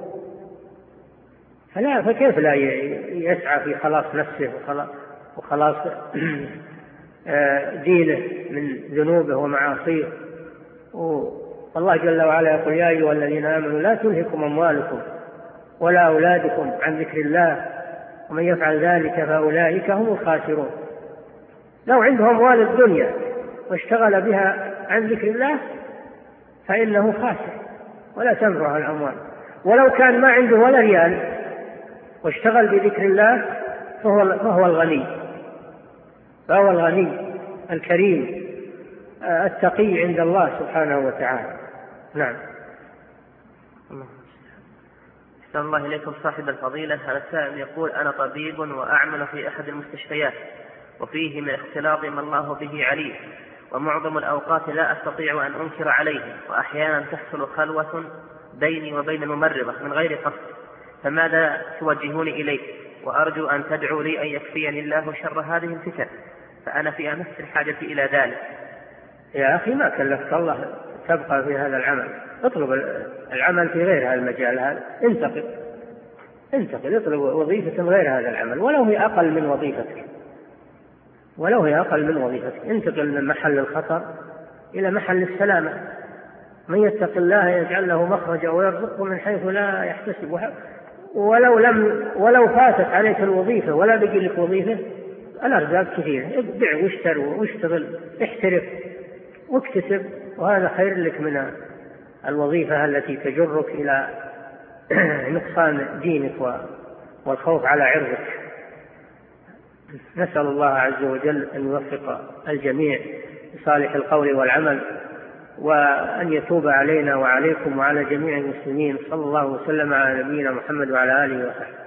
فلا فكيف لا يسعى في خلاص نفسه وخلاص دينه من ذنوبه ومعاصيه. والله جل وعلا يقول: يا أيها الذين آمنوا لا تلهكم أموالكم ولا أولادكم عن ذكر الله ومن يفعل ذلك فأولئك هم الخاسرون. لو عنده أموال الدنيا واشتغل بها عن ذكر الله فإنه خاسر ولا تنفعه الأموال، ولو كان ما عنده ولا ريال واشتغل بذكر الله فهو, فهو الغني، فهو الغني الكريم التقي عند الله سبحانه وتعالى. نعم. أحسن الله إليكم صاحب الفضيلة، هذا السائل يقول: أنا طبيب وأعمل في أحد المستشفيات وفيه من اختلاط ما الله به عليم، ومعظم الأوقات لا أستطيع أن أنكر عليه، وأحيانا تحصل خلوة بيني وبين الممرضة من غير قصد، فماذا توجهوني إليه؟ وأرجو أن تدعوا لي أن يكفيني الله شر هذه الفتن، فأنا في أمس الحاجة إلى ذلك. يا أخي ما كلفك الله تبقى في هذا العمل، اطلب العمل في غير هذا المجال، هذا انتقل انتقل اطلب وظيفة غير هذا العمل ولو هي أقل من وظيفتك، ولو هي أقل من وظيفتك. انتقل من محل الخطر إلى محل السلامة. من يتق الله يجعل له مخرجا ويرزقه من حيث لا يحتسب. ولو لم ولو فاتت عليك الوظيفة ولا بقي لك وظيفة، الأرزاق كثيرة، ابدع واشتر واشتغل، احترف واكتسب، وهذا خير لك من الوظيفة التي تجرك إلى نقصان دينك والخوف على عرضك. نسأل الله عز وجل أن يوفق الجميع لصالح القول والعمل، وأن يتوب علينا وعليكم وعلى جميع المسلمين. صلى الله وسلم على نبينا محمد وعلى آله وصحبه.